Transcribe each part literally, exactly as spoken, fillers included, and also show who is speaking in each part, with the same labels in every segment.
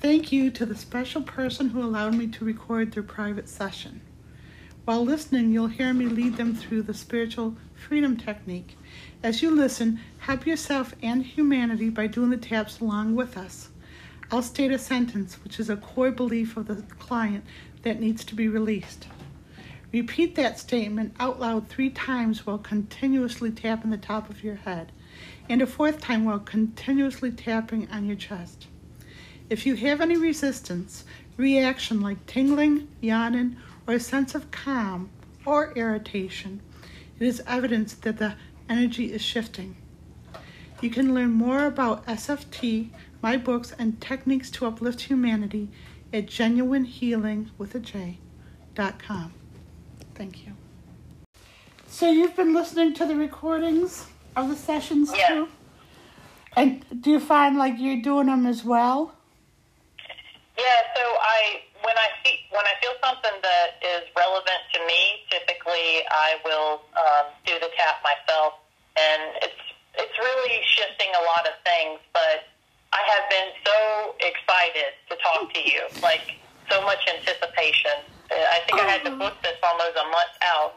Speaker 1: Thank you to the special person who allowed me to record their private session. While listening, you'll hear me lead them through the spiritual freedom technique. As you listen, help yourself and humanity by doing the taps along with us. I'll state a sentence, which is a core belief of the client that needs to be released. Repeat that statement out loud three times while continuously tapping the top of your head, and a fourth time while continuously tapping on your chest. If you have any resistance, reaction like tingling, yawning, or a sense of calm or irritation, it is evidence that the energy is shifting. You can learn more about S F T, my books, and techniques to uplift humanity at genuine healing with a J dot com. Thank you. So you've been listening to the recordings of the sessions
Speaker 2: yeah.
Speaker 1: too? And do you find like you're doing them as well?
Speaker 2: Yeah, so I when I see when I feel something that is relevant to me, typically I will um, do the tap myself, and it's it's really shifting a lot of things. But I have been so excited to talk to you, like so much anticipation. I think I had to book this almost a month out.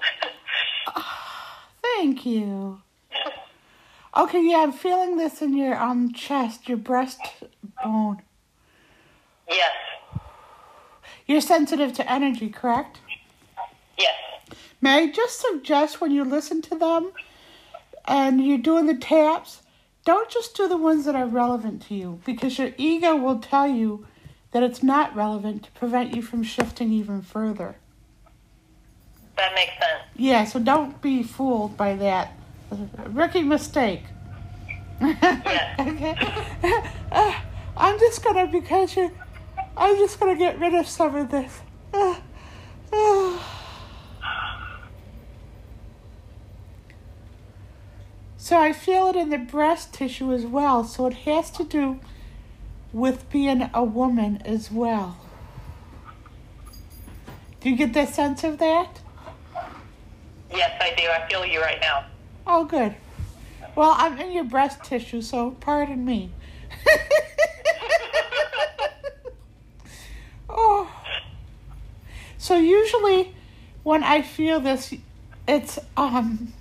Speaker 1: Thank you. Okay, yeah, I'm feeling this in your um chest, your breastbone.
Speaker 2: Yes.
Speaker 1: You're sensitive to energy, correct?
Speaker 2: Yes.
Speaker 1: May I just suggest when you listen to them and you're doing the taps, don't just do the ones that are relevant to you, because your ego will tell you that it's not relevant to prevent you from shifting even further.
Speaker 2: That makes sense.
Speaker 1: Yeah, so don't be fooled by that. Rookie mistake.
Speaker 2: Yes.
Speaker 1: Okay. uh, I'm just gonna, because you're, I'm just gonna get rid of some of this. Uh, uh. So I feel it in the breast tissue as well, so it has to do with being a woman as well. Do you get the sense of that?
Speaker 2: Yes, I do. I feel you right now.
Speaker 1: Oh, good. Well, I'm in your breast tissue, so pardon me. Oh. So usually when I feel this, it's um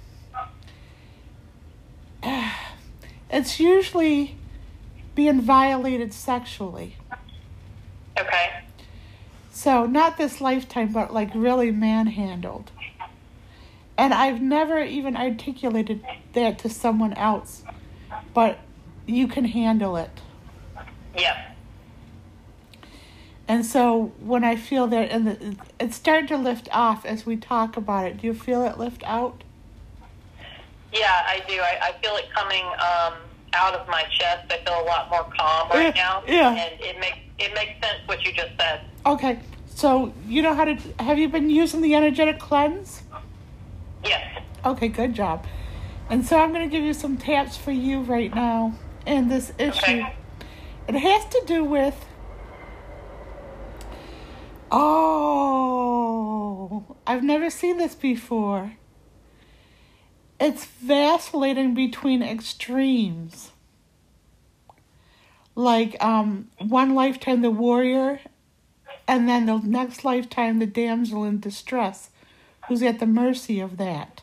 Speaker 1: it's usually being violated sexually.
Speaker 2: Okay.
Speaker 1: So not this lifetime, but like really manhandled. And I've never even articulated that to someone else, but you can handle it.
Speaker 2: Yeah.
Speaker 1: And so when I feel that, and the, it's starting to lift off as we talk about it. Do you feel it lift out?
Speaker 2: Yeah, I do. I, I feel it coming um, out of my chest. I feel a lot more calm right
Speaker 1: yeah,
Speaker 2: now.
Speaker 1: Yeah.
Speaker 2: And it makes it makes sense what you just said.
Speaker 1: Okay. So you know how to, have you been using the energetic cleanse?
Speaker 2: Yes.
Speaker 1: Okay, good job. And so I'm going to give you some taps for you right now in this issue.
Speaker 2: Okay.
Speaker 1: It has to do with, oh, I've never seen this before. It's vacillating between extremes. Like um, one lifetime the warrior, and then the next lifetime the damsel in distress, who's at the mercy of that.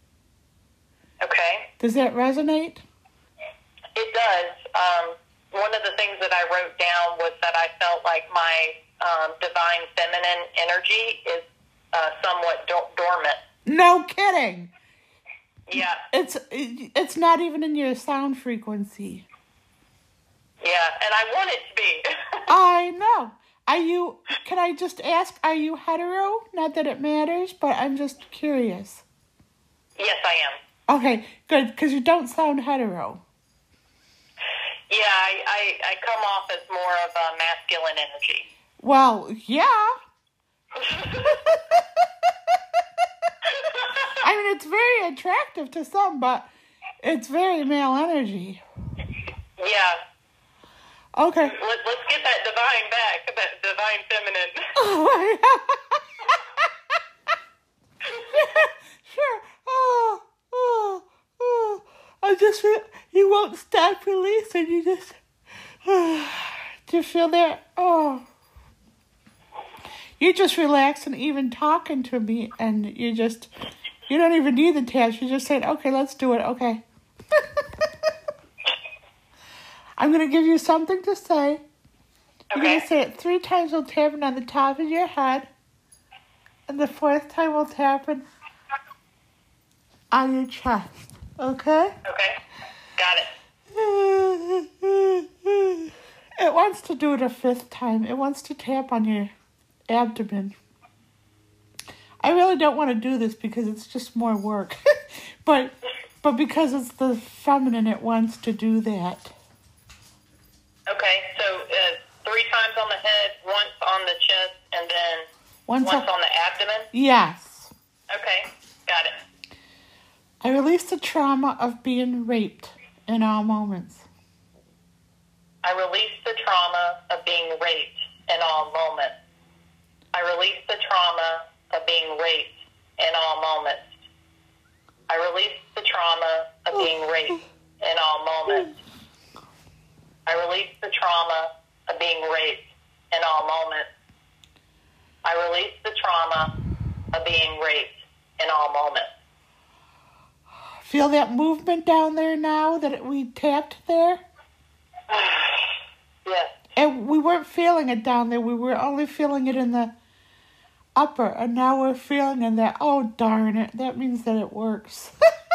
Speaker 2: Okay.
Speaker 1: Does that resonate?
Speaker 2: It does. Um, one of the things that I wrote down was that I felt like my um, divine feminine energy is uh, somewhat do- dormant.
Speaker 1: No kidding.
Speaker 2: Yeah.
Speaker 1: It's it's not even in your sound frequency.
Speaker 2: Yeah, and I want it to be.
Speaker 1: I know. Are you, can I just ask, are you hetero? Not that it matters, but I'm just curious.
Speaker 2: Yes, I am.
Speaker 1: Okay, good, because you don't sound hetero.
Speaker 2: Yeah, I, I, I come off as more of a masculine energy.
Speaker 1: Well, yeah. I mean, it's very attractive to some, but it's very male energy.
Speaker 2: Yeah.
Speaker 1: Okay.
Speaker 2: Let, let's get that divine back, that divine feminine.
Speaker 1: Oh, yeah. Sure. Oh, oh, oh. I just, you won't stop releasing. You just, oh, Do you feel that? Oh. You're just relaxing, even talking to me, and you just, you don't even need the taps. You're just saying, okay, let's do it, okay. I'm going to give you something to say. You're
Speaker 2: Okay.
Speaker 1: going to say it three times while tapping on the top of your head, and the fourth time while tapping on your chest, okay?
Speaker 2: Okay. Got it.
Speaker 1: It wants to do it a fifth time. It wants to tap on your abdomen. I really don't want to do this because it's just more work. but but because it's the feminine, it wants to do that.
Speaker 2: Okay, so uh, three times on the head, once on the chest, and then
Speaker 1: Once,
Speaker 2: once
Speaker 1: I-
Speaker 2: on the abdomen?
Speaker 1: Yes.
Speaker 2: Okay, got it.
Speaker 1: I release the trauma of being raped in all moments.
Speaker 2: I release the trauma of being raped in all moments. I release the trauma of being raped in all moments. I release the trauma of being raped in all moments. I release the trauma of being raped in all moments. I release the trauma of being raped in all moments.
Speaker 1: Feel that movement down there now that we tapped there?
Speaker 2: Yes.
Speaker 1: And we weren't feeling it down there. We were only feeling it in the upper. And now we're feeling in that. Oh, darn it. That means that it works.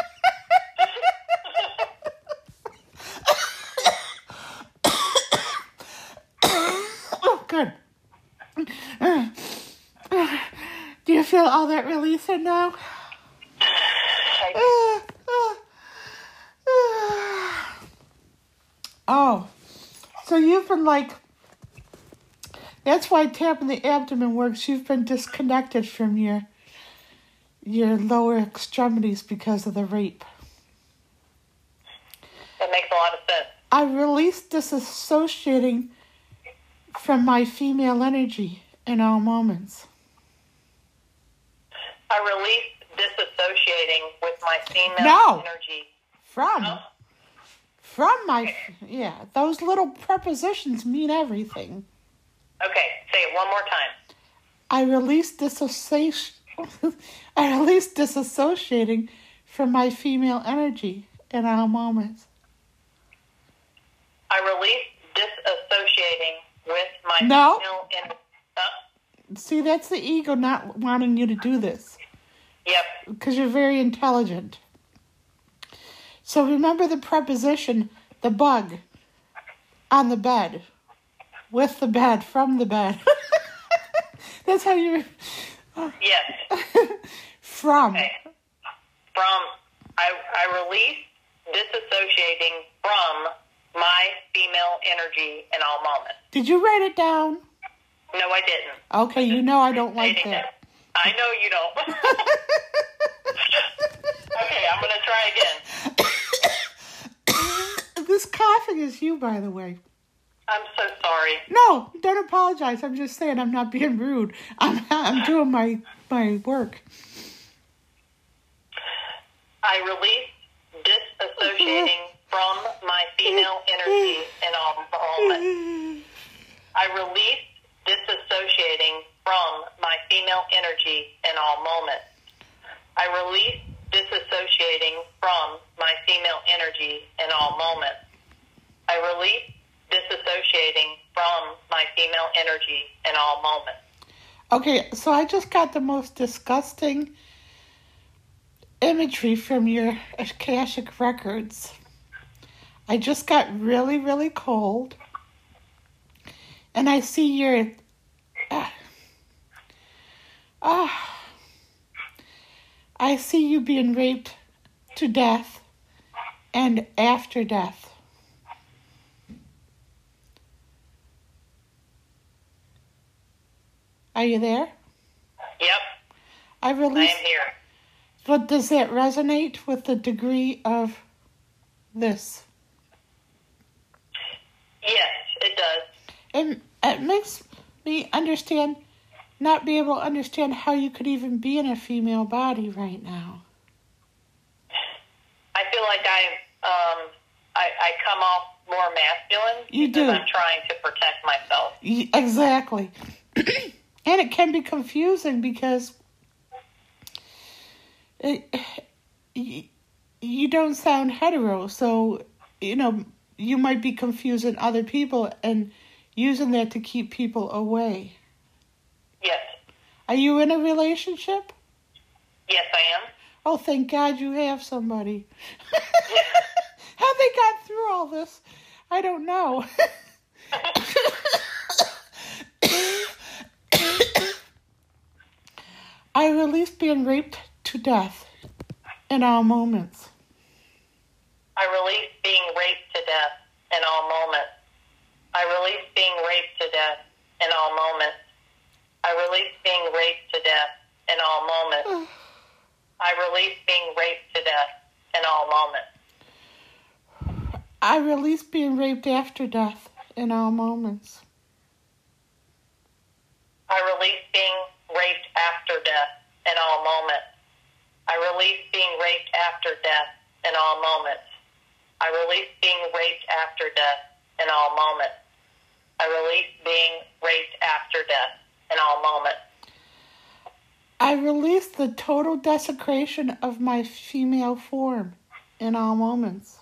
Speaker 1: Oh, good. Do you feel all that releasing now? Oh, so you've been like, that's why tapping the abdomen works. You've been disconnected from your your lower extremities because of the rape.
Speaker 2: That makes a lot of sense.
Speaker 1: I release disassociating from my female energy in all moments.
Speaker 2: I release disassociating with my female
Speaker 1: No.
Speaker 2: energy.
Speaker 1: From,
Speaker 2: Oh.
Speaker 1: from my, yeah, those little prepositions mean everything.
Speaker 2: Okay, say it one more time.
Speaker 1: I release disassociation. I release disassociating from my female energy in all moments.
Speaker 2: I release disassociating with my
Speaker 1: No.
Speaker 2: female energy. Uh,
Speaker 1: See, that's the ego not wanting you to do this
Speaker 2: yep.
Speaker 1: because you're very intelligent. So remember the preposition, the bug, on the bed, with the bed, from the bed. That's how you...
Speaker 2: Yes.
Speaker 1: From.
Speaker 2: Okay. From, I, I release disassociating from my female energy in all moments.
Speaker 1: Did you write it down?
Speaker 2: No, I didn't.
Speaker 1: Okay, you know I don't like
Speaker 2: Stating
Speaker 1: that.
Speaker 2: it. I know you don't. Okay, I'm going to try again.
Speaker 1: This coughing is you, by the way.
Speaker 2: I'm so sorry.
Speaker 1: No, don't apologize. I'm just saying I'm not being rude. I'm I'm doing my my work.
Speaker 2: I release disassociating from my female energy in all moments. I release disassociating from my female energy in all moments. I release disassociating from my female energy in all moments. I release disassociating from my female energy in all moments.
Speaker 1: Okay, so I just got the most disgusting imagery from your Akashic records. I just got really, really cold. And I see your... Ah, ah, I see you being raped to death and after death. Are you there?
Speaker 2: Yep,
Speaker 1: I
Speaker 2: I
Speaker 1: released...
Speaker 2: am here.
Speaker 1: But does that resonate with the degree of this?
Speaker 2: Yes, it does.
Speaker 1: It, it makes me understand, not be able to understand how you could even be in a female body right now.
Speaker 2: I feel like I um I, I come off more masculine.
Speaker 1: You
Speaker 2: because
Speaker 1: do.
Speaker 2: I'm trying to protect myself.
Speaker 1: Exactly. And it can be confusing because it, you, you don't sound hetero, so, you know, you might be confusing other people and using that to keep people away.
Speaker 2: Yes.
Speaker 1: Are you in a relationship?
Speaker 2: Yes, I am.
Speaker 1: Oh, thank God you have somebody. How they got through all this, I don't know. I release being raped to death in all moments.
Speaker 2: I release being raped to death in all moments. I release being raped to death in all moments. I release being raped to death in all moments. I release being raped to death in all moments.
Speaker 1: I release being raped after death in all moments.
Speaker 2: I release being raped after death in all moments. I release being raped after death in all moments. I release being raped after death in all moments. I release being raped after death in all moments.
Speaker 1: I release the total desecration of my female form in all moments.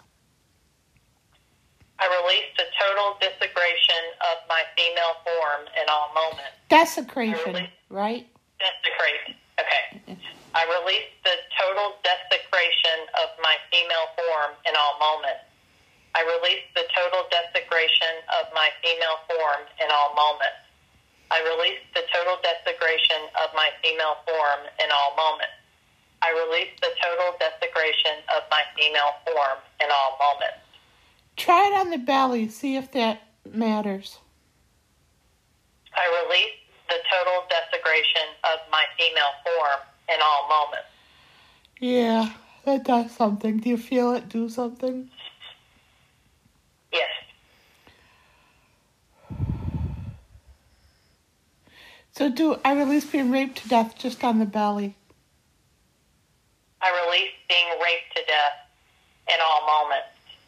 Speaker 2: I release the total desecration of my female form in all moments.
Speaker 1: Desecration,
Speaker 2: release,
Speaker 1: right?
Speaker 2: Desecrate. Okay. I release the total desecration of my female form in all moments. I release the total desecration of my female form in all moments. I release the total desecration of my female form in all moments. I release the total desecration of my female form in all moments.
Speaker 1: Try it on the belly, see if that matters.
Speaker 2: I release the total desecration of my female form in all moments.
Speaker 1: Yeah, that does something. Do you feel it do something?
Speaker 2: Yes.
Speaker 1: So do I release being raped to death just on the belly?
Speaker 2: I release being raped to death in all moments.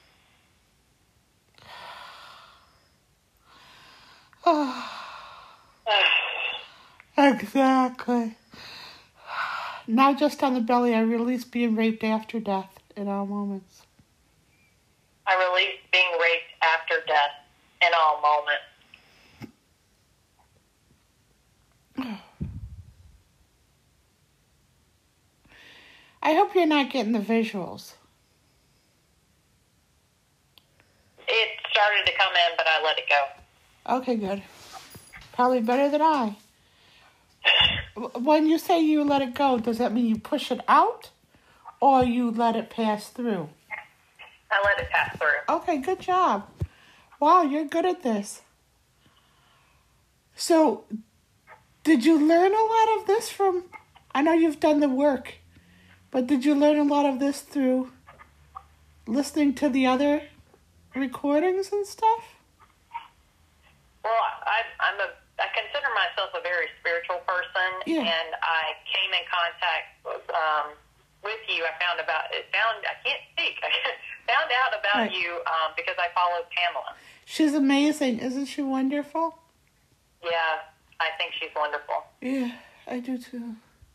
Speaker 1: Exactly. Now just on the belly, I release being raped after death in all moments.
Speaker 2: I release being raped after death in all moments.
Speaker 1: I hope you're not getting the visuals.
Speaker 2: It started to come in, but I let it go.
Speaker 1: Okay, good. Probably better than I. When you say you let it go, does that mean you push it out or you let it pass through?
Speaker 2: I let it pass through.
Speaker 1: Okay, good job. Wow, you're good at this. So, did you learn a lot of this from, I know you've done the work, but did you learn a lot of this through listening to the other recordings and stuff?
Speaker 2: Well, I, I'm a, I consider myself a very spiritual person,
Speaker 1: Yeah.
Speaker 2: and I came in contact um, with you. I found about it. Found I can't speak. I found out about
Speaker 1: Right.
Speaker 2: you um, because I followed Pamela.
Speaker 1: She's amazing. Isn't she wonderful?
Speaker 2: Yeah, I think she's wonderful.
Speaker 1: Yeah, I do too.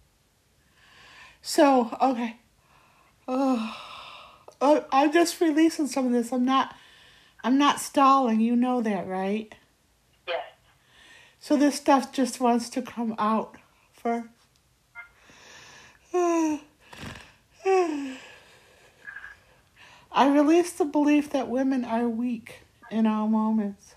Speaker 1: So, okay. Oh, oh, I'm just releasing some of this. I'm not, I'm not stalling. You know that, right?
Speaker 2: Yes.
Speaker 1: So this stuff just wants to come out for... I release the belief that women are weak in all moments.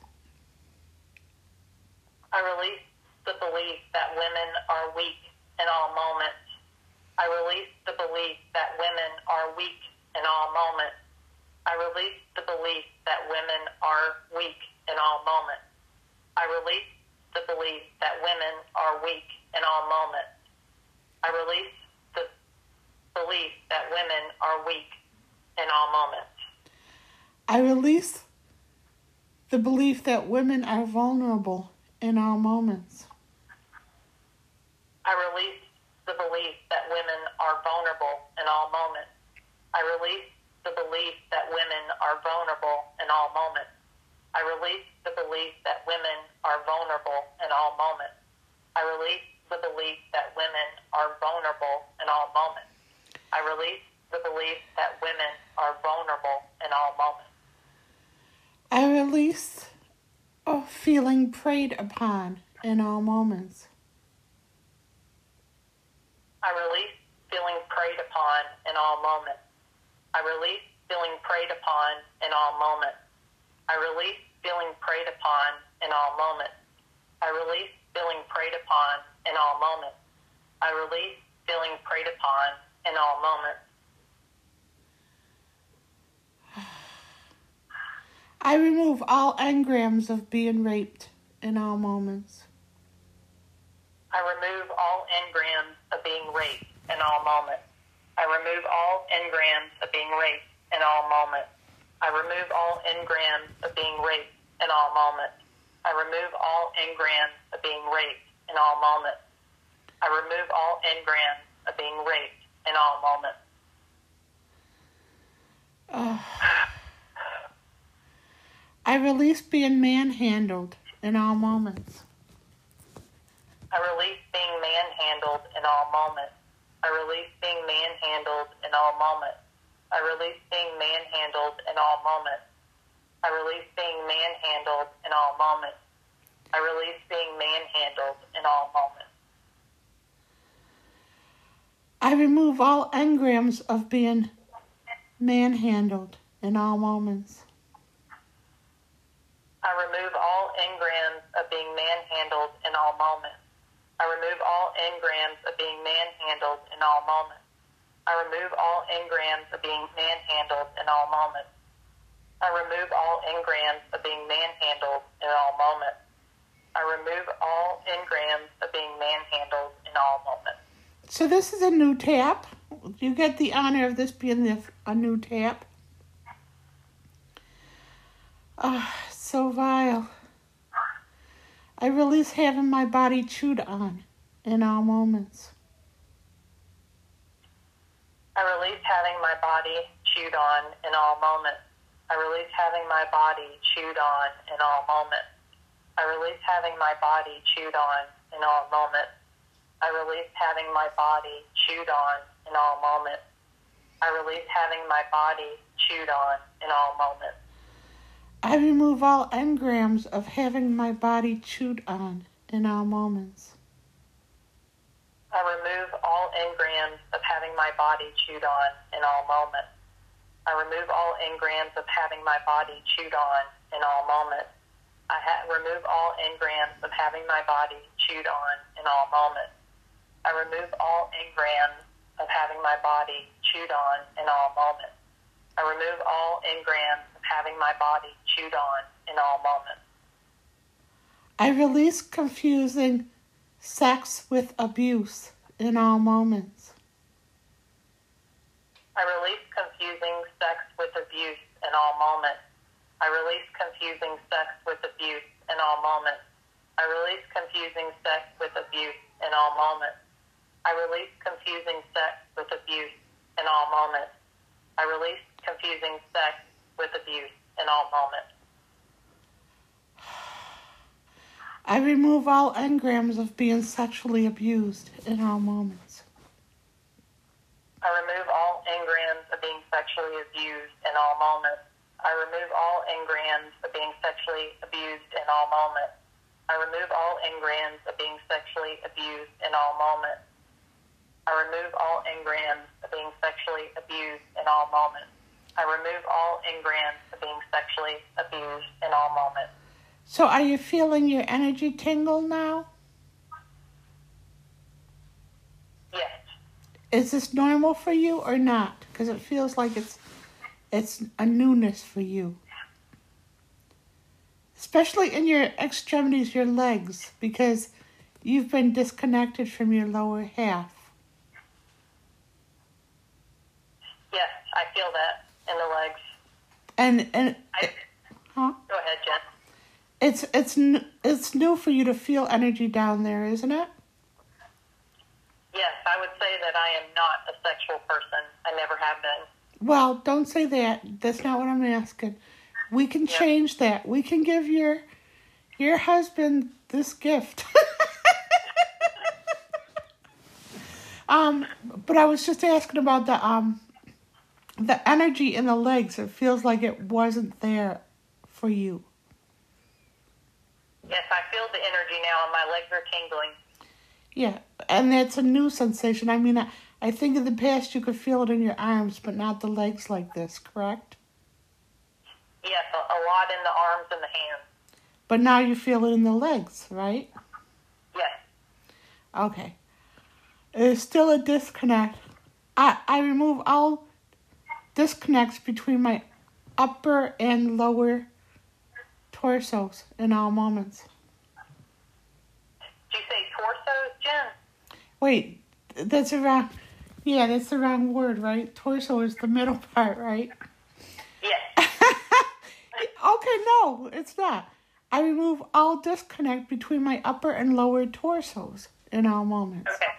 Speaker 2: I release the belief that women are weak in all moments. I release the belief that women are weak in all moments. I release the belief that women are weak in all moments. I release the belief that women are weak in all moments. I release the belief that women are weak in all moments.
Speaker 1: I release the belief that women are vulnerable in all moments.
Speaker 2: I release the belief that women are vulnerable in all moments. I release the belief that women are vulnerable in in all moments. I release the belief that women are vulnerable in all moments. I release the belief that women are vulnerable in all moments. I release the belief that women are vulnerable in all moments.
Speaker 1: I release a feeling preyed upon in all moments.
Speaker 2: I release feeling preyed upon in all moments. I release feeling preyed upon in all moments. I release feeling preyed upon in all moments. I release feeling preyed upon in all moments. I release feeling preyed upon in all moments.
Speaker 1: I remove all engrams of being raped in all moments.
Speaker 2: I remove all engrams of being raped in all moments. I remove all engrams of being raped in all moments. I remove all engrams of being raped in all moments. I remove all engrams of being raped in all moments. I remove all engrams of being raped in all moments.
Speaker 1: Uh, I release being manhandled in all moments.
Speaker 2: I release being manhandled in all moments. I release being manhandled in all moments. I release being manhandled in all moments. I release being manhandled in all moments. I release being manhandled in all moments.
Speaker 1: I remove all engrams of being manhandled in all moments.
Speaker 2: I remove all engrams of being manhandled in all moments. I remove all engrams of being manhandled in all moments. I remove all engrams of being manhandled in all moments. I remove all engrams of being manhandled in all moments. I remove all engrams of being manhandled in all moments.
Speaker 1: So this is a new tap. You get the honor of this being the, a new tap. Ah, oh, so vile. I release having my body chewed on in all moments.
Speaker 2: I release having my body chewed on in all moments. I release having my body chewed on in all moments. I release having my body chewed on in all moments. I release having my body chewed on in all moments. I release having my body chewed on in all moments.
Speaker 1: I remove all engrams of having my body chewed on in all moments.
Speaker 2: I remove all engrams of having my body chewed on in all moments. I remove all engrams of having my body chewed on in all moments. I ha- remove all engrams of having my body chewed on in all moments. I remove all engrams of having my body chewed on in all moments. I remove all engrams of having my body chewed on in all moments.
Speaker 1: I release confusing sex with abuse in all moments.
Speaker 2: I release confusing sex with abuse in all moments. I release confusing sex with abuse in all moments. I release confusing sex with abuse in all moments. I release confusing sex with abuse in all moments. I release confusing sex with abuse in all moments.
Speaker 1: I remove all engrams of being sexually abused in all moments.
Speaker 2: I remove all engrams of being sexually abused in all moments. I remove all engrams of being sexually abused in all moments. I remove all engrams of being sexually abused in all moments. I remove all engrams of being sexually abused in all moments. I remove all engrams of being sexually abused in all moments.
Speaker 1: So are you feeling your energy tingle now?
Speaker 2: Yes.
Speaker 1: Is this normal for you or not? Because it feels like it's it's a newness for you. Especially in your extremities, your legs, because you've been disconnected from your lower half.
Speaker 2: Yes, I feel that in the legs.
Speaker 1: And and
Speaker 2: I,
Speaker 1: huh?
Speaker 2: Go ahead, Jen.
Speaker 1: It's it's it's new for you to feel energy down there, isn't it?
Speaker 2: Yes, I would say that I am not a sexual person. I never have been.
Speaker 1: Well, don't say that. That's not what I'm asking. We can
Speaker 2: Yep.
Speaker 1: change that. We can give your your husband this gift. um, but I was just asking about the um the energy in the legs. It feels like it wasn't there for you.
Speaker 2: Yes, I feel the energy now, and my legs are tingling.
Speaker 1: Yeah, and that's a new sensation. I mean, I, I think in the past you could feel it in your arms, but not the legs like this, correct?
Speaker 2: Yes, a, a lot in the arms and the hands.
Speaker 1: But now you feel it in the legs, right?
Speaker 2: Yes.
Speaker 1: Okay. There's still a disconnect. I, I remove all disconnects between my upper and lower torsos in all moments.
Speaker 2: Did you say torsos, Jen?
Speaker 1: Wait, that's the wrong... Yeah, that's the wrong word, right? Torso is the middle part, right?
Speaker 2: Yes.
Speaker 1: Okay, no, it's not. I remove all disconnect between my upper and lower torsos in all moments.
Speaker 2: Okay.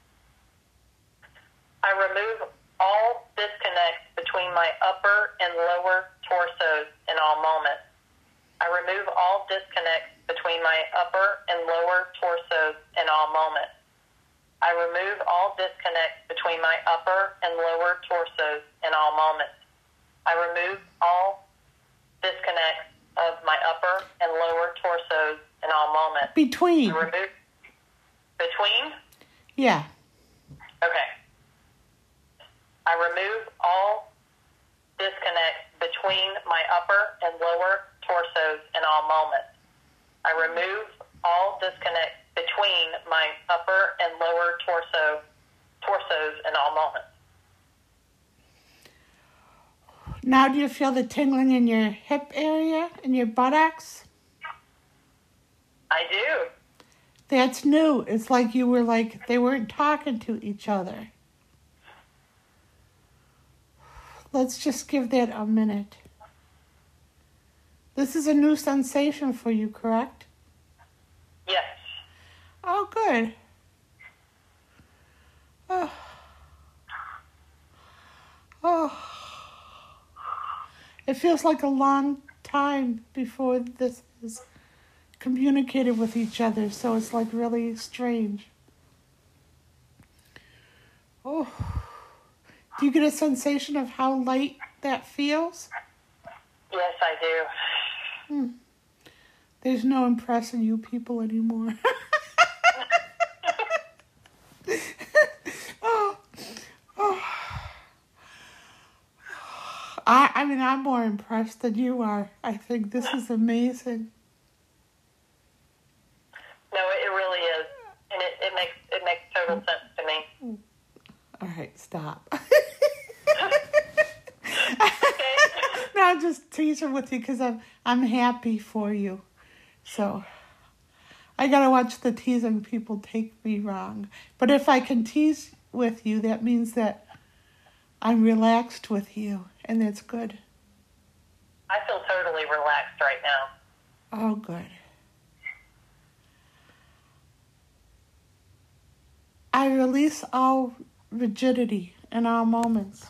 Speaker 2: I remove all disconnects between my upper and lower torsos in all moments. I remove all disconnects between my upper and lower torsos in all moments. I remove all disconnects between my upper and lower torsos in all moments. I remove all disconnects of my upper and lower torsos in all moments.
Speaker 1: Between.
Speaker 2: I remove between?
Speaker 1: Yeah.
Speaker 2: Okay. I remove all disconnects between my upper and lower torsos in all moments. I remove all disconnects between my upper and lower torso torsos in all moments.
Speaker 1: Now do you feel the tingling in your hip area, in your buttocks?
Speaker 2: I do.
Speaker 1: That's new. It's like you were like, they weren't talking to each other. Let's just give that a minute. This is a new sensation for you, correct?
Speaker 2: Yes.
Speaker 1: Oh, good. Oh. Oh. It feels like a long time before this is communicated with each other, so it's like really strange. Oh. Do you get a sensation of how light that feels?
Speaker 2: Yes, I do.
Speaker 1: Hmm. There's no impressing you people anymore. oh. Oh. I, I mean, I'm more impressed than you are. I think this is amazing.
Speaker 2: No, it really is. And it, it makes it makes total sense to me.
Speaker 1: All right, stop.
Speaker 2: Okay.
Speaker 1: No, I'm just teasing with you because I'm, I'm happy for you. So, I gotta watch the teasing people take me wrong. But if I can tease with you, that means that I'm relaxed with you, and that's good.
Speaker 2: I feel totally relaxed right now.
Speaker 1: Oh, good. I release all rigidity in all moments.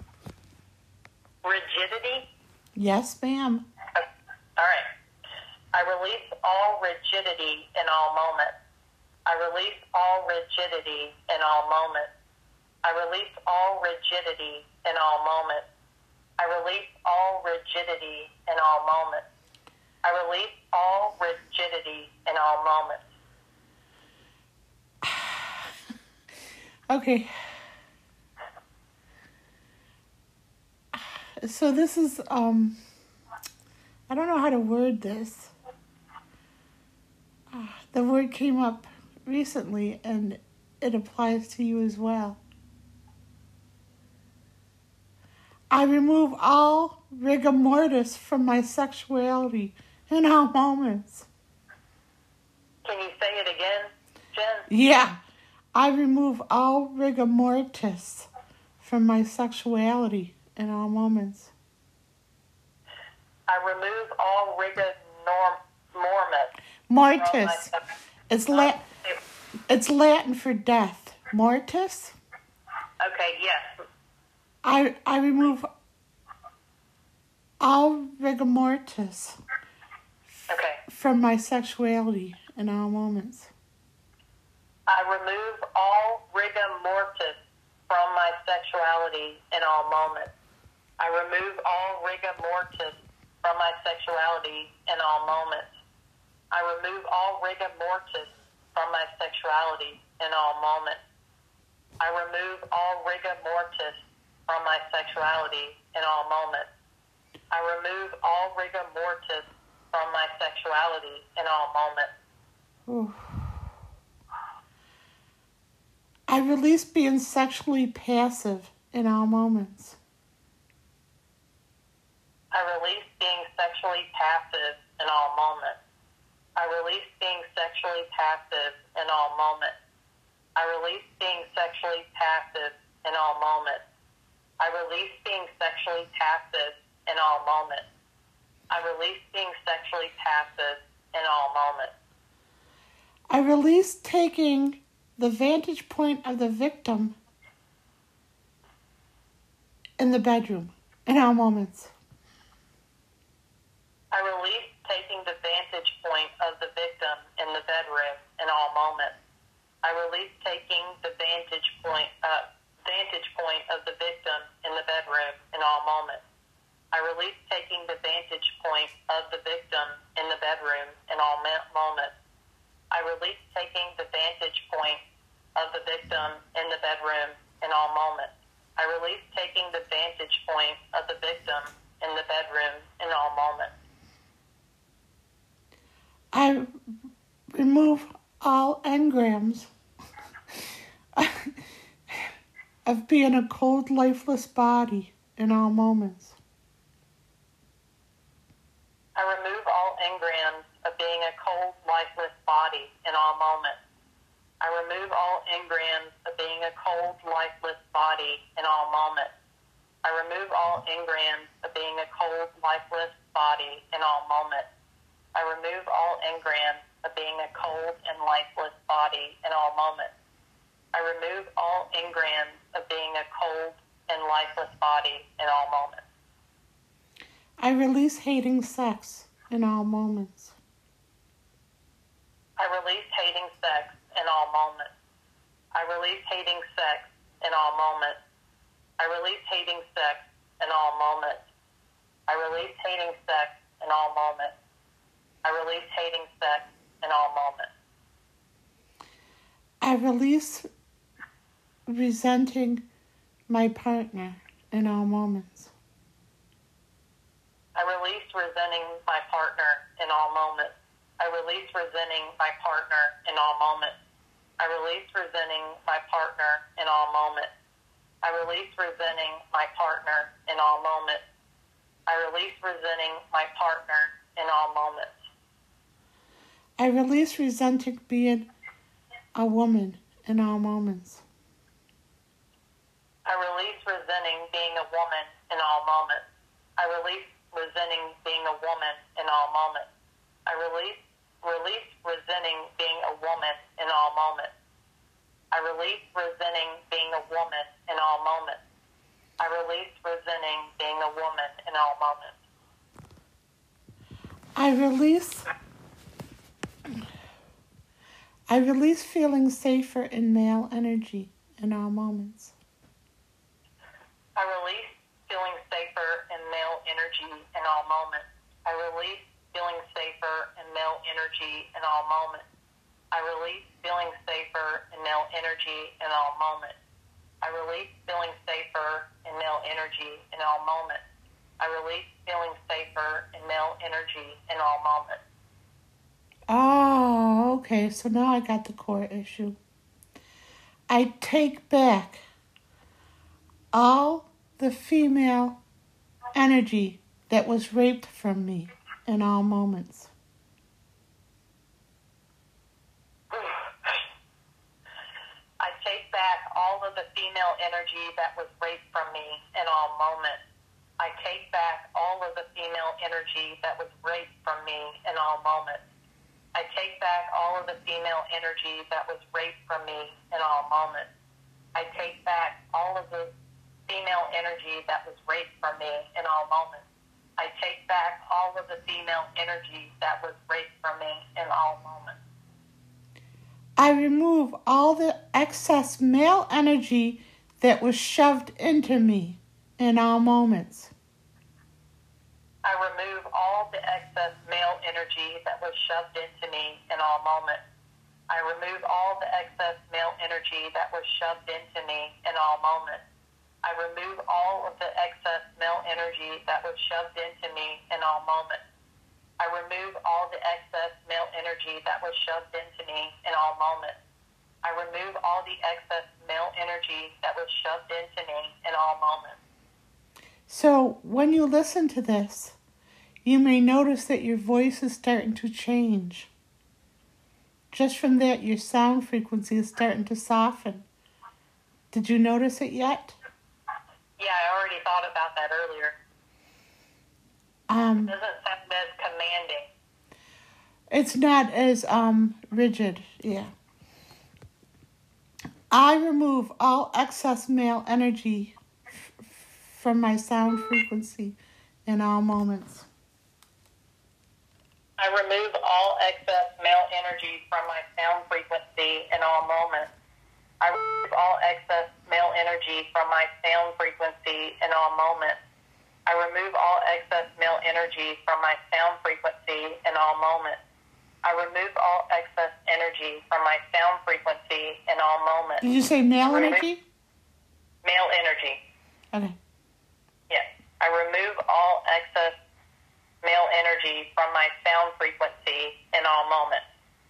Speaker 2: Rigidity?
Speaker 1: Yes, ma'am.
Speaker 2: All right. I release all rigidity in all moments. I release all rigidity in all moments. I release all rigidity in all moments. I release all rigidity in all moments. I release all rigidity in all moments.
Speaker 1: Okay. So this is, um, I don't know how to word this. Uh, the word came up recently and it applies to you as well. I remove all rigor mortis from my sexuality in all moments.
Speaker 2: Can you say it again, Jen?
Speaker 1: Yeah. I remove all rigor mortis from my sexuality in all moments.
Speaker 2: I remove all rigor norm, mortis.
Speaker 1: Mortis. It's la- It's Latin for death. Mortis.
Speaker 2: Okay, yes.
Speaker 1: I I remove all rigor mortis
Speaker 2: Okay.
Speaker 1: from my sexuality in all moments.
Speaker 2: I remove all rigor mortis from my sexuality in all moments. I remove all rigor mortis from my sexuality in all moments. I remove all rigor mortis from my sexuality in all moments. I remove all rigor mortis from my sexuality in all moments. I remove all rigor mortis from my sexuality in all moments.
Speaker 1: Ooh. I release being sexually passive in all moments.
Speaker 2: I release being sexually passive in all moments. I release being sexually passive in all moments. I release being sexually passive in all moments. I release being sexually passive in all moments. I release being sexually passive in all moments.
Speaker 1: I release taking the vantage point of the victim in the bedroom in all moments.
Speaker 2: I release taking the vantage point of the victim in the bedroom in all moments. I release taking the vantage point, uh, vantage point of the victim in the bedroom in all moments. I release taking the vantage point of the victim in the bedroom in all moments. I release taking the vantage point of the victim in the bedroom in all moments. I release taking the vantage point of the victim in the bedroom in all moments.
Speaker 1: I remove all engrams of being a cold, lifeless body in all moments.
Speaker 2: I remove all engrams of being a cold, lifeless body in all moments. I remove all engrams of being a cold, lifeless body in all moments. I remove all engrams of being a cold, lifeless body in all moments. I remove all engrams of being a cold and lifeless body in all moments. I remove all engrams of being a cold and lifeless body in all moments.
Speaker 1: I release hating sex in all moments.
Speaker 2: I release hating sex in all moments. I release hating sex in all moments. I release hating sex in all moments. I release hating sex in all moments. I release hating sex in all moments.
Speaker 1: I release resenting my partner in all moments.
Speaker 2: I release resenting my partner in all moments. I release resenting my partner in all moments. I release resenting my partner in all moments. I release resenting my partner in all moments. I release resenting my partner in all moments.
Speaker 1: I release resenting being a woman in all moments.
Speaker 2: I release resenting being a woman in all moments. I release resenting being a woman in all moments. I release release resenting being a woman in all moments. I release resenting being a woman in all moments. I release resenting being a woman in all moments.
Speaker 1: I release I release feeling safer in male energy in all moments.
Speaker 2: I release feeling safer in male energy in all moments. I release feeling safer in male energy in all moments. I release feeling safer in male energy in all moments. I release feeling safer in male energy in all moments. I release feeling safer in male energy in all moments.
Speaker 1: Oh, okay. So now I got the core issue. I take back all the female energy that was raped from me in all moments.
Speaker 2: I take back all of the female energy that was raped from me in all moments. I take back all of the female energy that was raped from me in all moments. I take back all of the female energy that was raped from me in all moments. I take back all of the female energy that was raped from me in all moments. I take back all of the female energy that was raped from me in all moments.
Speaker 1: I remove all the excess male energy that was shoved into me in all moments.
Speaker 2: I remove all the excess male energy that was shoved into me in all moments. I remove all the excess male energy that was shoved into me in all moments. I remove all of the excess male energy that was shoved into me in all moments. I remove all the excess male energy that was shoved into me in all moments. I remove all the excess male energy that was shoved into me in all moments.
Speaker 1: So when you listen to this, you may notice that your voice is starting to change. Just from that, your sound frequency is starting to soften. Did you notice it yet?
Speaker 2: Yeah, I already thought about that earlier.
Speaker 1: Um,
Speaker 2: It doesn't sound as commanding.
Speaker 1: It's not as um rigid, yeah. I remove all excess male energy f- from my sound frequency in all moments.
Speaker 2: I remove all excess male energy from my sound frequency in all moments. I remove all excess male energy from my sound frequency in all moments. I remove all excess male energy from my sound frequency in all moments. I remove all excess energy from my sound frequency in all moments.
Speaker 1: Did you say male
Speaker 2: Remove-
Speaker 1: energy?
Speaker 2: Male energy.
Speaker 1: Okay.
Speaker 2: Yes. I remove all excess male energy from my sound frequency in all moments.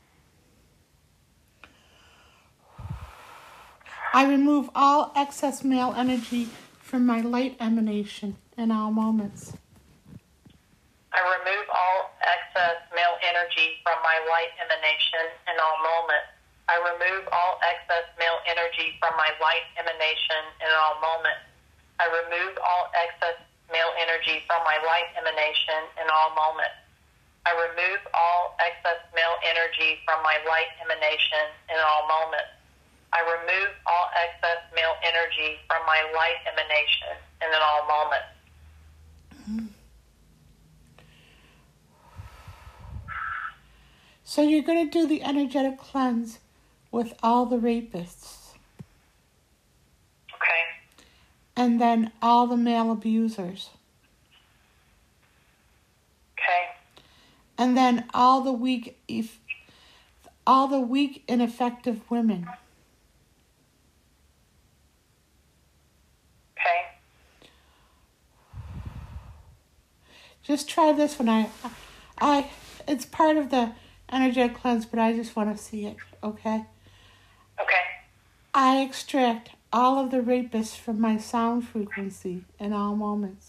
Speaker 1: I remove all excess male energy from my light emanation in all moments.
Speaker 2: I remove all excess male energy from my light emanation in all moments. I remove all excess male energy from my light emanation in all moments. I remove all excess male energy from my light emanation in all moments. I remove all excess male energy from my light emanation in all moments. I remove all excess male energy from my light emanation in all moments.
Speaker 1: So you're going to do the energetic cleanse with all the rapists
Speaker 2: Okay.
Speaker 1: and then all the male abusers
Speaker 2: Okay.
Speaker 1: and then all the weak, if, all the weak, ineffective women.
Speaker 2: Okay.
Speaker 1: Just try this one. I, I, it's part of the energetic cleanse, but I just want to see it, okay?
Speaker 2: Okay.
Speaker 1: I extract all of the rapists from my sound frequency in all moments.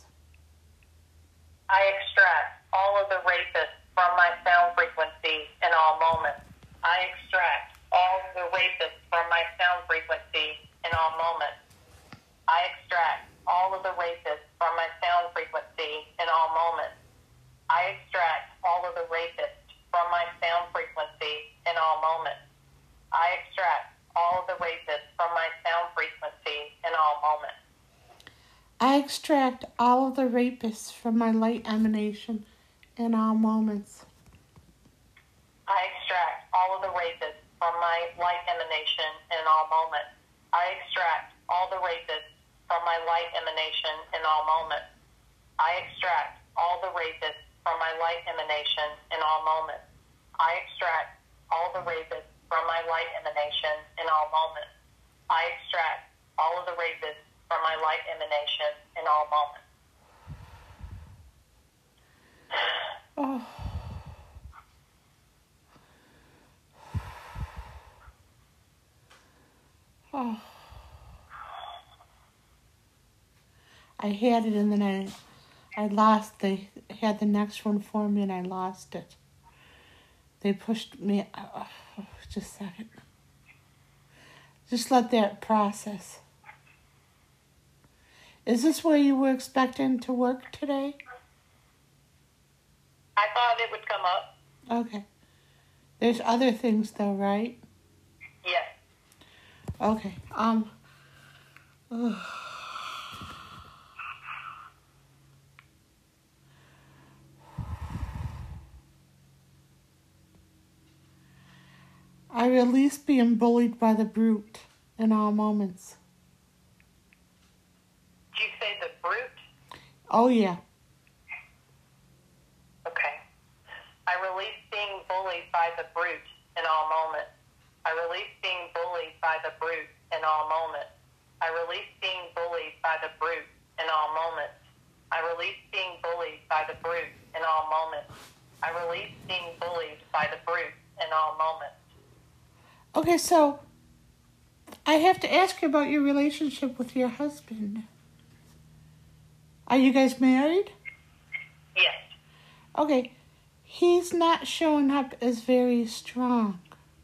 Speaker 2: I extract all of the rapists from my sound frequency in all moments. I extract all of the rapists from my sound frequency in all moments. I extract all of the rapists from my sound frequency in all moments. I extract all of the rapists from my sound frequency in all moments. I extract all of the rapists from my sound frequency in all moments.
Speaker 1: I extract all of the rapists from my light emanation in all moments.
Speaker 2: I extract all of the rapists from my light emanation in all moments. I extract all the rapists from my light emanation in all moments. I extract all the rapists from my light emanation in all moments. I extract all the rapists from my light emanation in all moments. I extract all of the rapists from my light emanation in all moments.
Speaker 1: Oh. Oh. I had it and then I I lost. They had the next one for me and I lost it. They pushed me. Oh, just a second. Just let that process. Is this where you were expecting to work today?
Speaker 2: I thought it would come up.
Speaker 1: Okay. There's other things though, right?
Speaker 2: Yes.
Speaker 1: Okay. Um. ugh. I release being bullied by the brute in all moments.
Speaker 2: Did you say the brute?
Speaker 1: Oh, yeah.
Speaker 2: Okay. I release being bullied by the brute in all moments. I release being bullied by the brute in all moments. I release being bullied by the brute in all moments. I release being bullied by the brute in all moments. I release being bullied by the brute in all moments.
Speaker 1: Okay, so I have to ask you about your relationship with your husband. Are you guys married?
Speaker 2: Yes.
Speaker 1: Okay, he's not showing up as very strong.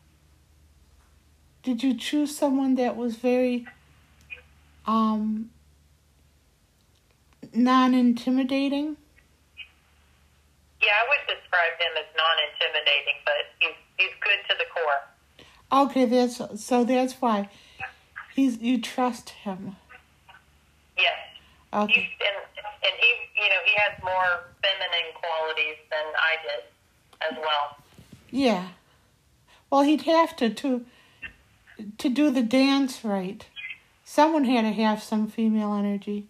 Speaker 1: Did you choose someone that was very um, non-intimidating?
Speaker 2: Yeah, I would describe him as non-intimidating, but he's he's good to the core.
Speaker 1: Okay, that's so that's why he's you trust him.
Speaker 2: Yes.
Speaker 1: Okay.
Speaker 2: He's, and, and he, you know, he has more feminine qualities than I did as well.
Speaker 1: Yeah. Well, he'd have to to to do the dance right. Someone had to have some female energy.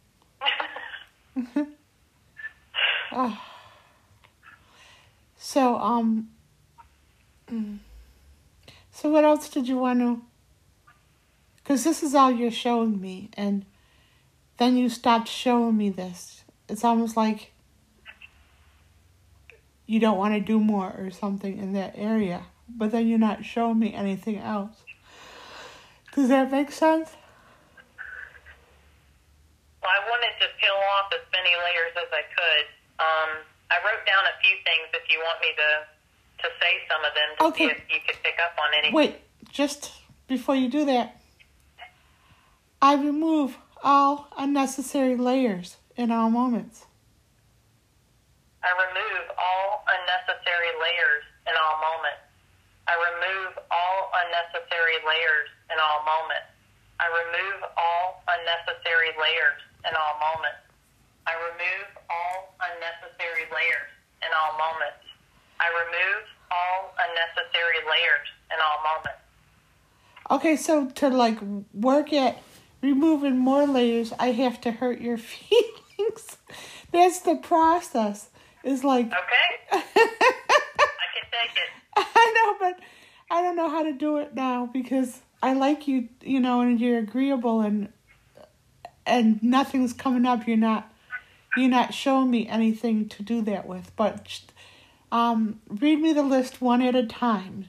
Speaker 1: Oh. So, um, so what else did you want to, because this is all you're showing me, and then you stopped showing me this. It's almost like you don't want to do more or something in that area, but then you're not showing me anything else. Does that make sense?
Speaker 2: Well, I wanted to peel off as many layers as I could. Um, I wrote down a few things if you want me to, to say some of them to
Speaker 1: Okay.
Speaker 2: see if you could pick up on anything.
Speaker 1: Wait, just before you do that, I remove all unnecessary layers in all moments.
Speaker 2: I remove all unnecessary layers in all moments. I remove all unnecessary layers in all moments. I remove all unnecessary layers in all moments. I remove all unnecessary layers in all moments. I remove all unnecessary layers in all moments.
Speaker 1: Okay, so to like work at removing more layers, I have to hurt your feelings. That's the process. It's like
Speaker 2: Okay. I can take it.
Speaker 1: I know, but I don't know how to do it now because I like you, you know, and you're agreeable and and nothing's coming up. You're not you're not showing me anything to do that with. But um, read me the list one at a time.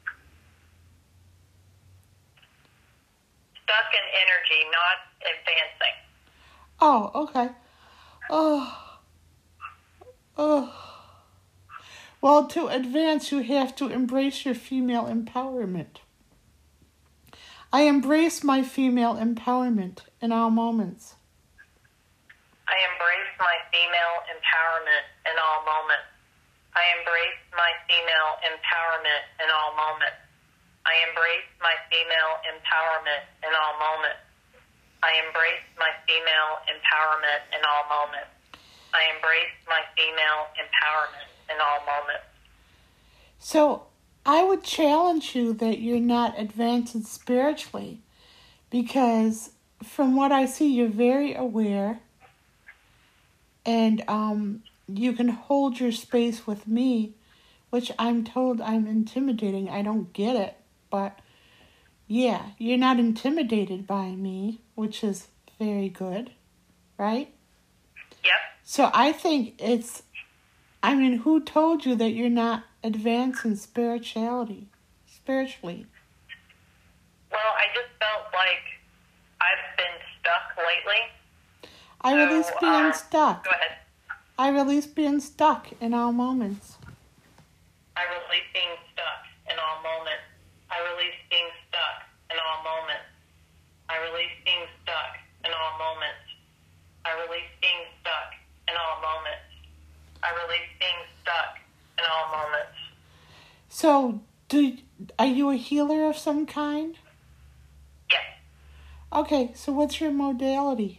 Speaker 2: Stuck in energy, not advancing.
Speaker 1: Oh, okay. Oh. Oh. Well, to advance, you have to embrace your female empowerment. I embrace my female empowerment in all moments.
Speaker 2: I embrace my female empowerment in all moments. I embrace my female empowerment in all moments. I embrace my female empowerment in all moments. I embrace my female empowerment in all moments. I embrace my female empowerment in all moments.
Speaker 1: So I would challenge you that you're not advancing spiritually because from what I see, you're very aware and um, you can hold your space with me, which I'm told I'm intimidating. I don't get it, but yeah, you're not intimidated by me, which is very good, right?
Speaker 2: Yep.
Speaker 1: So I think it's, I mean, who told you that you're not advancing spirituality, spiritually?
Speaker 2: Well, I just felt like I've been stuck lately.
Speaker 1: I
Speaker 2: so,
Speaker 1: release being
Speaker 2: uh,
Speaker 1: stuck.
Speaker 2: Go ahead.
Speaker 1: I release being stuck in all moments.
Speaker 2: I release being stuck in all moments. I release being stuck in all moments. I release being stuck in all moments. I release being stuck in all moments. I release being stuck in all moments.
Speaker 1: So, do are you a healer of some kind?
Speaker 2: Yes.
Speaker 1: Okay, so what's your modality?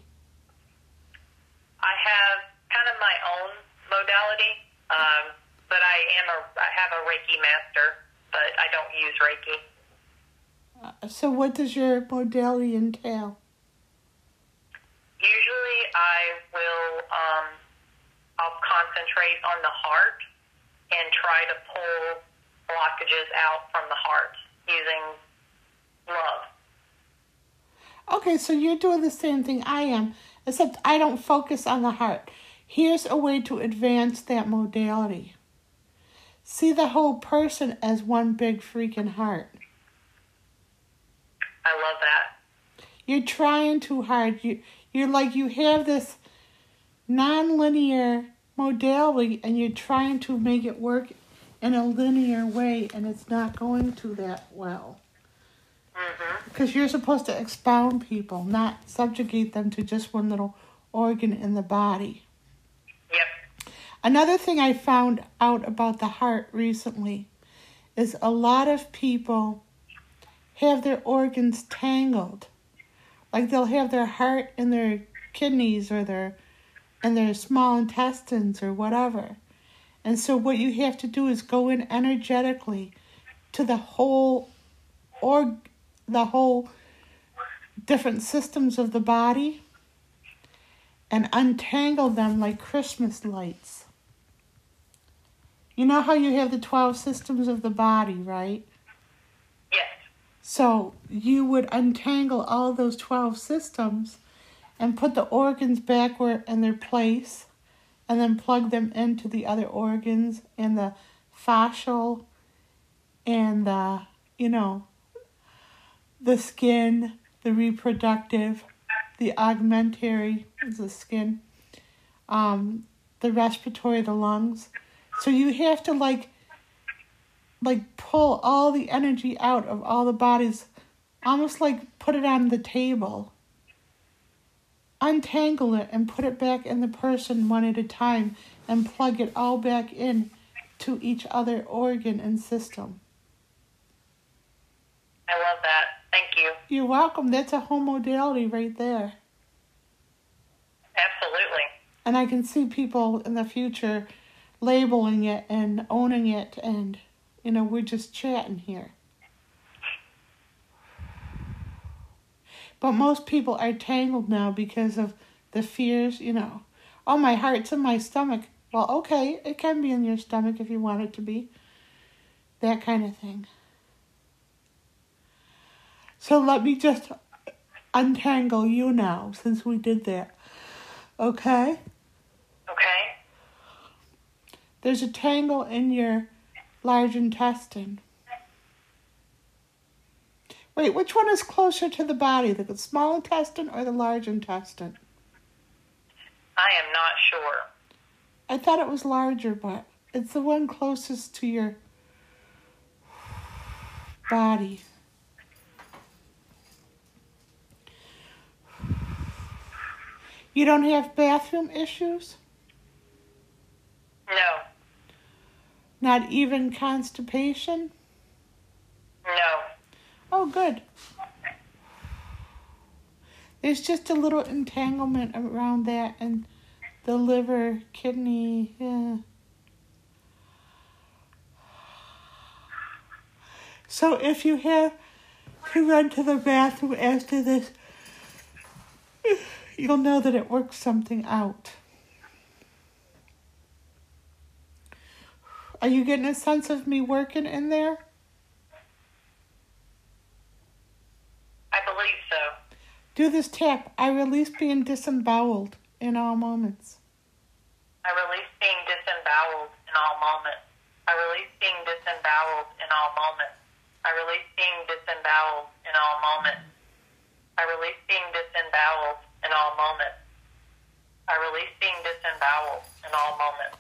Speaker 2: I have kind of my own modality, um, but I am a I have a Reiki master, but I don't use Reiki.
Speaker 1: Uh, so what does your modality entail?
Speaker 2: Usually I will, um, I'll concentrate on the heart and try to pull blockages out from the heart using love.
Speaker 1: Okay, so you're doing the same thing I am, except I don't focus on the heart. Here's a way to advance that modality. See the whole person as one big freaking heart.
Speaker 2: I love that.
Speaker 1: You're trying too hard. You, you're like you have this non-linear modality and you're trying to make it work in a linear way, and it's not going to that well.
Speaker 2: Mm-hmm.
Speaker 1: Because you're supposed to expound people, not subjugate them to just one little organ in the body.
Speaker 2: Yep.
Speaker 1: Another thing I found out about the heart recently is a lot of people have their organs tangled. Like they'll have their heart in their kidneys or their in their small intestines or whatever. And so what you have to do is go in energetically to the whole org the whole different systems of the body and untangle them like Christmas lights. You know how you have the twelve systems of the body, right?
Speaker 2: Yes.
Speaker 1: So you would untangle all those twelve systems and put the organs back where in their place and then plug them into the other organs and the fascial and the, you know, the skin, the reproductive, the augmentary, the skin, um, the respiratory, the lungs. So you have to like, like pull all the energy out of all the bodies, almost like put it on the table. Untangle it and put it back in the person one at a time and plug it all back in to each other organ and system.
Speaker 2: I love that. Thank you.
Speaker 1: You're welcome. That's a whole modality right there.
Speaker 2: Absolutely.
Speaker 1: And I can see people in the future labeling it and owning it, and, you know, we're just chatting here. But most people are tangled now because of the fears, you know. Oh, my heart's in my stomach. Well, okay, it can be in your stomach if you want it to be. That kind of thing. So let me just untangle you now, since we did that. Okay?
Speaker 2: Okay.
Speaker 1: There's a tangle in your large intestine. Wait, which one is closer to the body, the small intestine or the large intestine?
Speaker 2: I am not sure.
Speaker 1: I thought it was larger, but it's the one closest to your body. You don't have bathroom issues?
Speaker 2: No.
Speaker 1: Not even constipation?
Speaker 2: No.
Speaker 1: Oh, good. There's just a little entanglement around that and the liver, kidney, yeah. So if you have to run to the bathroom after this, you'll know that it works something out. Are you getting a sense of me working in there?
Speaker 2: I believe so.
Speaker 1: Do this tap. I release being disemboweled in all moments.
Speaker 2: I release being disemboweled in all moments. I release being disemboweled in all moments. I release being disemboweled in all moments. I release being disemboweled in all moments. I release being disemboweled in all moments.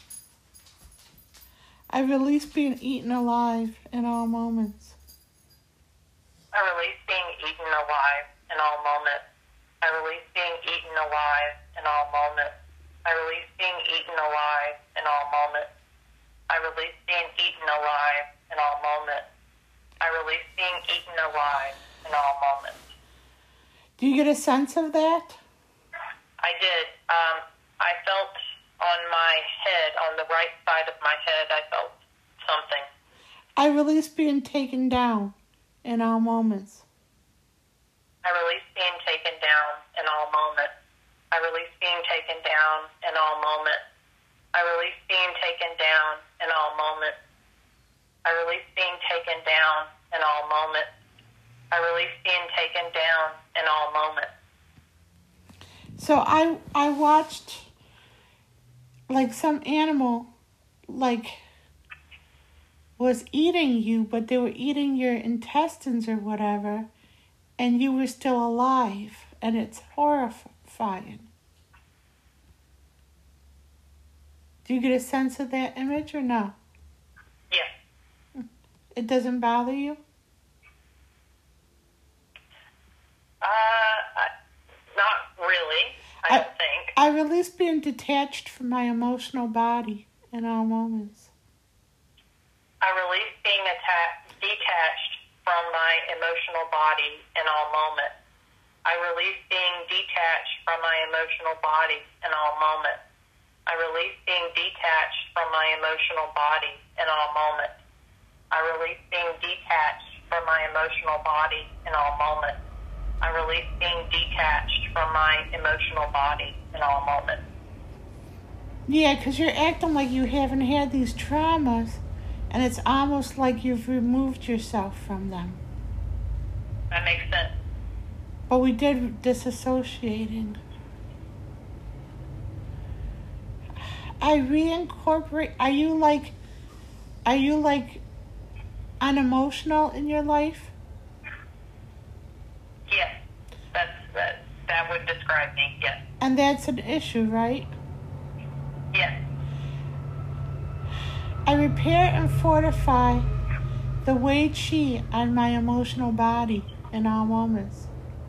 Speaker 1: I release being eaten alive in all moments.
Speaker 2: I release being eaten alive in all moments. I release being eaten alive in all moments. I release being eaten alive in all moments. I release being eaten alive in all moments. I release being eaten alive in all moments.
Speaker 1: Do you get a sense of that?
Speaker 2: I did. Um, I felt on my head, on the right side of my head, I felt something.
Speaker 1: I release being taken down in all moments.
Speaker 2: I release being taken down in all moments. I release being taken down in all moments. I release being taken down in all moments. I release being taken down in all moments. I release being taken down in all moments.
Speaker 1: So I I watched like some animal like was eating you, but they were eating your intestines or whatever, and you were still alive, and it's horrifying. Do you get a sense of that image or no?
Speaker 2: Yes.
Speaker 1: It doesn't bother you?
Speaker 2: Uh, not really, I, I don't think.
Speaker 1: I release being detached from my emotional body in all moments.
Speaker 2: I release being atta- detached from my emotional body in all moments. I release being detached from my emotional body in all moments. I release being detached from my emotional body in all moments. I release being detached from my emotional body in all moments. I release being detached from my emotional body in all moments.
Speaker 1: Yeah, because you're acting like you haven't had these traumas, and it's almost like you've removed yourself from them.
Speaker 2: That makes sense.
Speaker 1: But we did disassociating. I reincorporate. Are you like, are you like unemotional in your life?
Speaker 2: Yes, that's, that, that would describe me, yes.
Speaker 1: And that's an issue, right?
Speaker 2: Yes.
Speaker 1: I repair and fortify the Wei Qi on my emotional body in all moments.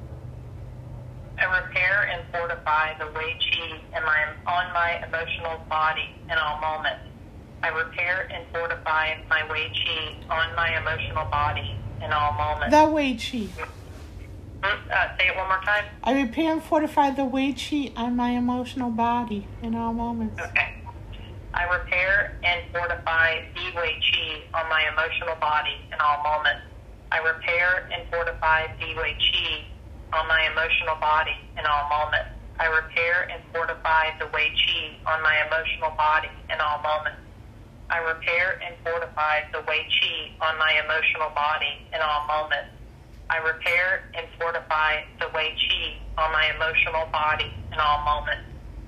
Speaker 2: I repair and fortify the Wei Qi in my, on my emotional body in all moments. I repair and fortify my Wei Qi on my emotional body in all moments.
Speaker 1: The Wei Qi.
Speaker 2: Uh, say it one more time.
Speaker 1: I repair and fortify the Wei Qi on my emotional body in all moments.
Speaker 2: Okay. I repair and fortify the Wei Qi on my emotional body in all moments. I repair and fortify the Wei Qi on my emotional body in all moments. I repair and fortify the Wei Qi on my emotional body in all moments. I repair and fortify the Wei Qi on my emotional body in all moments. I repair and fortify the Wei Qi on my emotional body in all moments.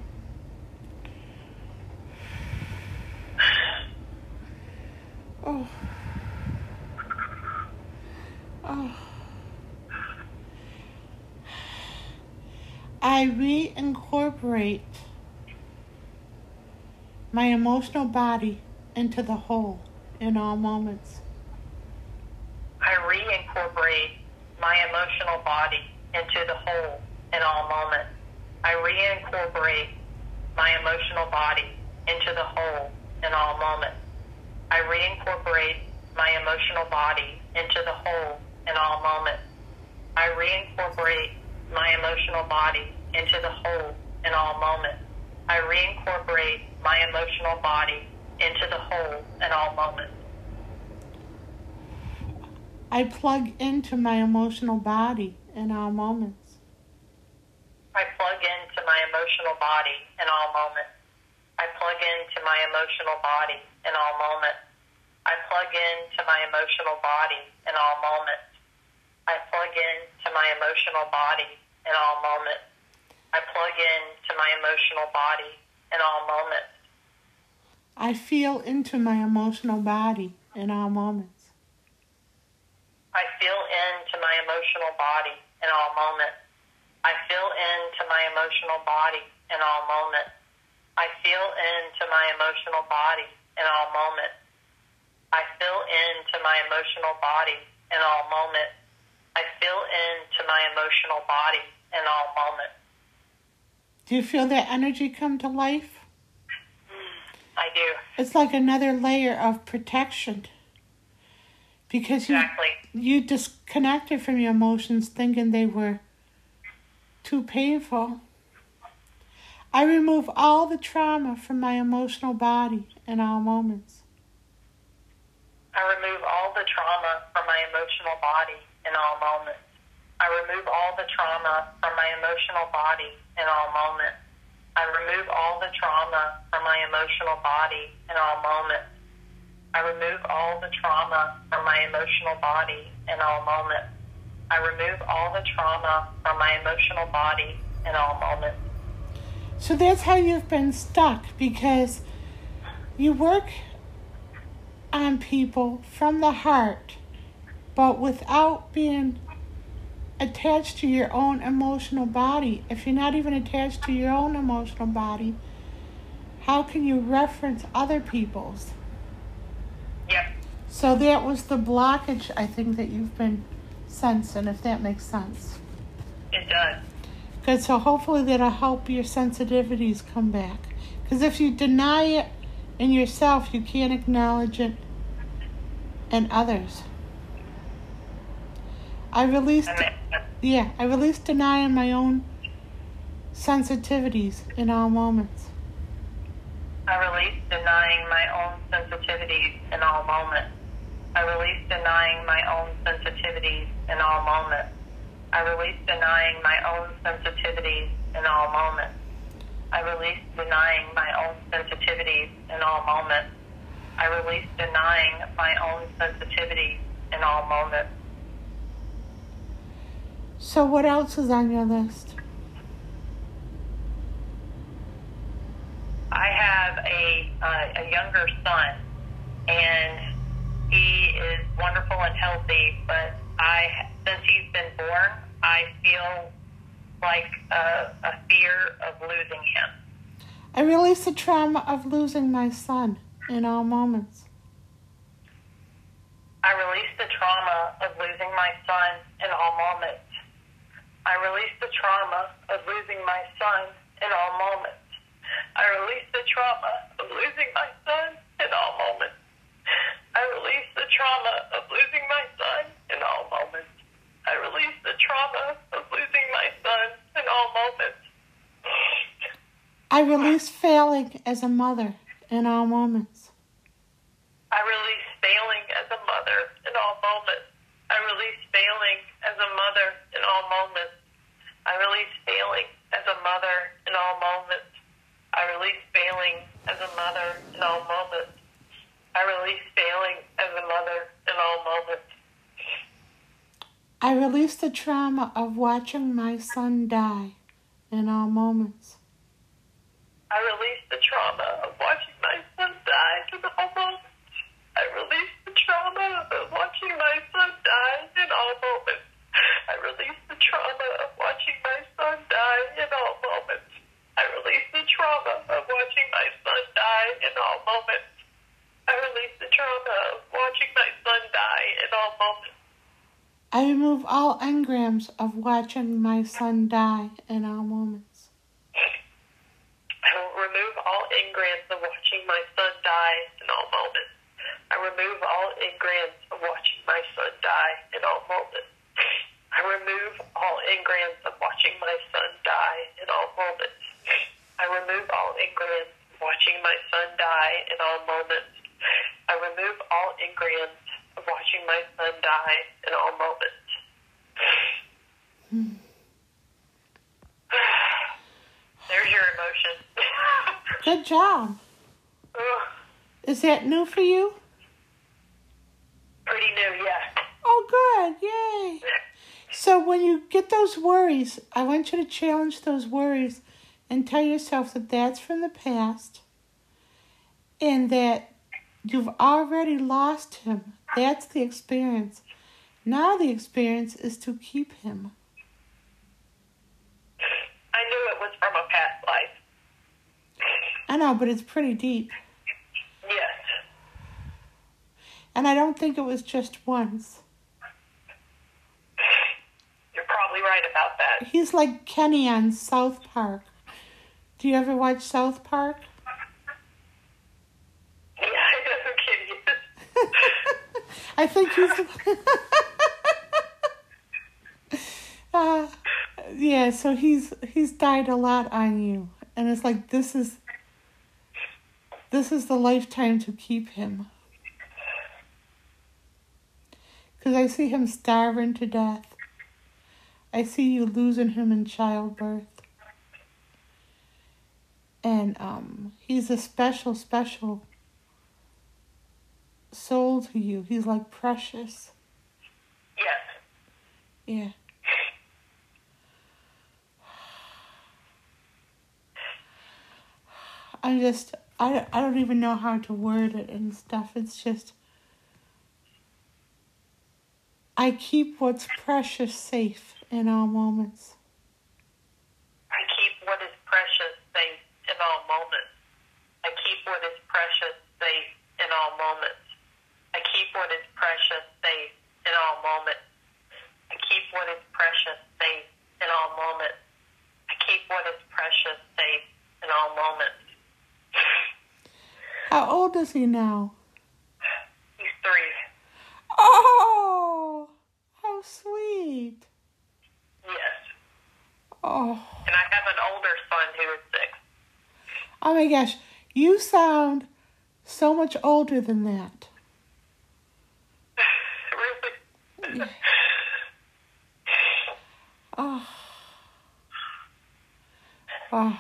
Speaker 1: Oh. Oh. I reincorporate my emotional body into the whole in all moments.
Speaker 2: I reincorporate my emotional body into the whole in all moments. I reincorporate my emotional body into the whole in all moments. I reincorporate my emotional body into the whole in all moments. I reincorporate my emotional body into the whole in all moments. I reincorporate my emotional body into the whole in all moments.
Speaker 1: I plug into my emotional body in all moments.
Speaker 2: I plug into my emotional body in all moments. I plug into my emotional body in all moments. I plug into my emotional body in all moments. I plug into my emotional body in all moments. I plug into my emotional body in all moments.
Speaker 1: I feel into my emotional body in all moments.
Speaker 2: I feel into my emotional body in all moments. I feel into my emotional body in all moments. I feel into my emotional body in all moments. I feel into my emotional body in all moments. I feel into my emotional body in all moments.
Speaker 1: Do you feel that energy come to life?
Speaker 2: I do.
Speaker 1: It's like another layer of protection. Because you,
Speaker 2: exactly.
Speaker 1: you disconnected from your emotions thinking they were too painful. I remove all the trauma from my emotional body in all moments.
Speaker 2: I remove all the trauma from my emotional body in all moments. I remove all the trauma from my emotional body in all moments. I remove all the trauma from my emotional body in all moments. I remove all the trauma from my emotional body in all moments. I remove all the trauma from my emotional body in all moments.
Speaker 1: So that's how you've been stuck, because you work on people from the heart, but without being attached to your own emotional body. If you're not even attached to your own emotional body, how can you reference other people's?
Speaker 2: Yep.
Speaker 1: So that was the blockage, I think, that you've been sensing, if that makes sense.
Speaker 2: It does.
Speaker 1: Good, so hopefully that'll help your sensitivities come back. Because if you deny it in yourself, you can't acknowledge it in others. I released, yeah, I released denying my own sensitivities in all moments.
Speaker 2: I release denying my own sensitivities in all moments. I release denying my own sensitivities in all moments. I release denying my own sensitivities in all moments. I release denying my own sensitivities in all moments. I release denying my own sensitivities in all moments.
Speaker 1: So what else is on your list?
Speaker 2: I have a uh, a younger son, and he is wonderful and healthy, but I, since he's been born, I feel like a, a fear of losing him.
Speaker 1: I release the trauma of losing my son in all moments.
Speaker 2: I release the trauma of losing my son in all moments. I release the trauma of losing my son in all moments. I release the trauma of losing my son in all moments. I release the trauma of losing my son in all moments. I release the trauma of losing my son in all moments.
Speaker 1: I release failing as a mother in all moments.
Speaker 2: I release failing as a mother in all moments. I release failing as a mother in all moments. I release failing as a mother in all moments. I release failing as a mother in all moments. I release failing as a mother in all moments.
Speaker 1: I release the trauma of watching my son die in all moments.
Speaker 2: I release the trauma of watching my son die in all moments. I release the trauma of watching my son die in all moments. I release the trauma of watching my son die in all moments. I release the trauma of watching my son die in all moments. I release the trauma of watching my son die in all moments.
Speaker 1: I remove all engrams of watching my son die in all moments.
Speaker 2: I will remove all engrams of watching my son die in all moments. I remove all engrams of watching my son die in all moments. I remove all engrams of watching my son die in all moments. I remove all engrams of watching my son die in all moments. I remove all engrams of watching my son die in all moments.
Speaker 1: Hmm.
Speaker 2: There's your emotion.
Speaker 1: Good job. Is that new for you?
Speaker 2: Pretty new, yeah.
Speaker 1: Oh, good. Yay. So when you get those worries, I want you to challenge those worries and tell yourself that that's from the past and that you've already lost him. That's the experience. Now the experience is to keep him.
Speaker 2: I knew it was from a past life.
Speaker 1: I know, but it's pretty deep.
Speaker 2: Yes.
Speaker 1: And I don't think it was just once.
Speaker 2: You're probably right about that.
Speaker 1: He's like Kenny on South Park. Do you ever watch South Park?
Speaker 2: Yeah, I know who Kenny is.
Speaker 1: I think he's... uh, yeah, so he's he's died a lot on you. And it's like, this is... This is the lifetime to keep him. Because I see him starving to death. I see you losing him in childbirth. And um, he's a special, special soul to you. He's like precious.
Speaker 2: Yes.
Speaker 1: Yeah. I just, I, I don't even know how to word it and stuff. It's just, I keep what's precious safe in all moments.
Speaker 2: I keep what is precious safe in all moments. I keep what is precious safe in all moments. I keep what is precious safe in all moments. I keep what is precious safe in all moments. I keep what is precious safe in all moments.
Speaker 1: How old is he now?
Speaker 2: He's three.
Speaker 1: Oh, how sweet.
Speaker 2: Yes.
Speaker 1: Oh.
Speaker 2: And I have an older son who is six.
Speaker 1: Oh my gosh, you sound so much older than that.
Speaker 2: Really?
Speaker 1: Yeah. Oh. Wow.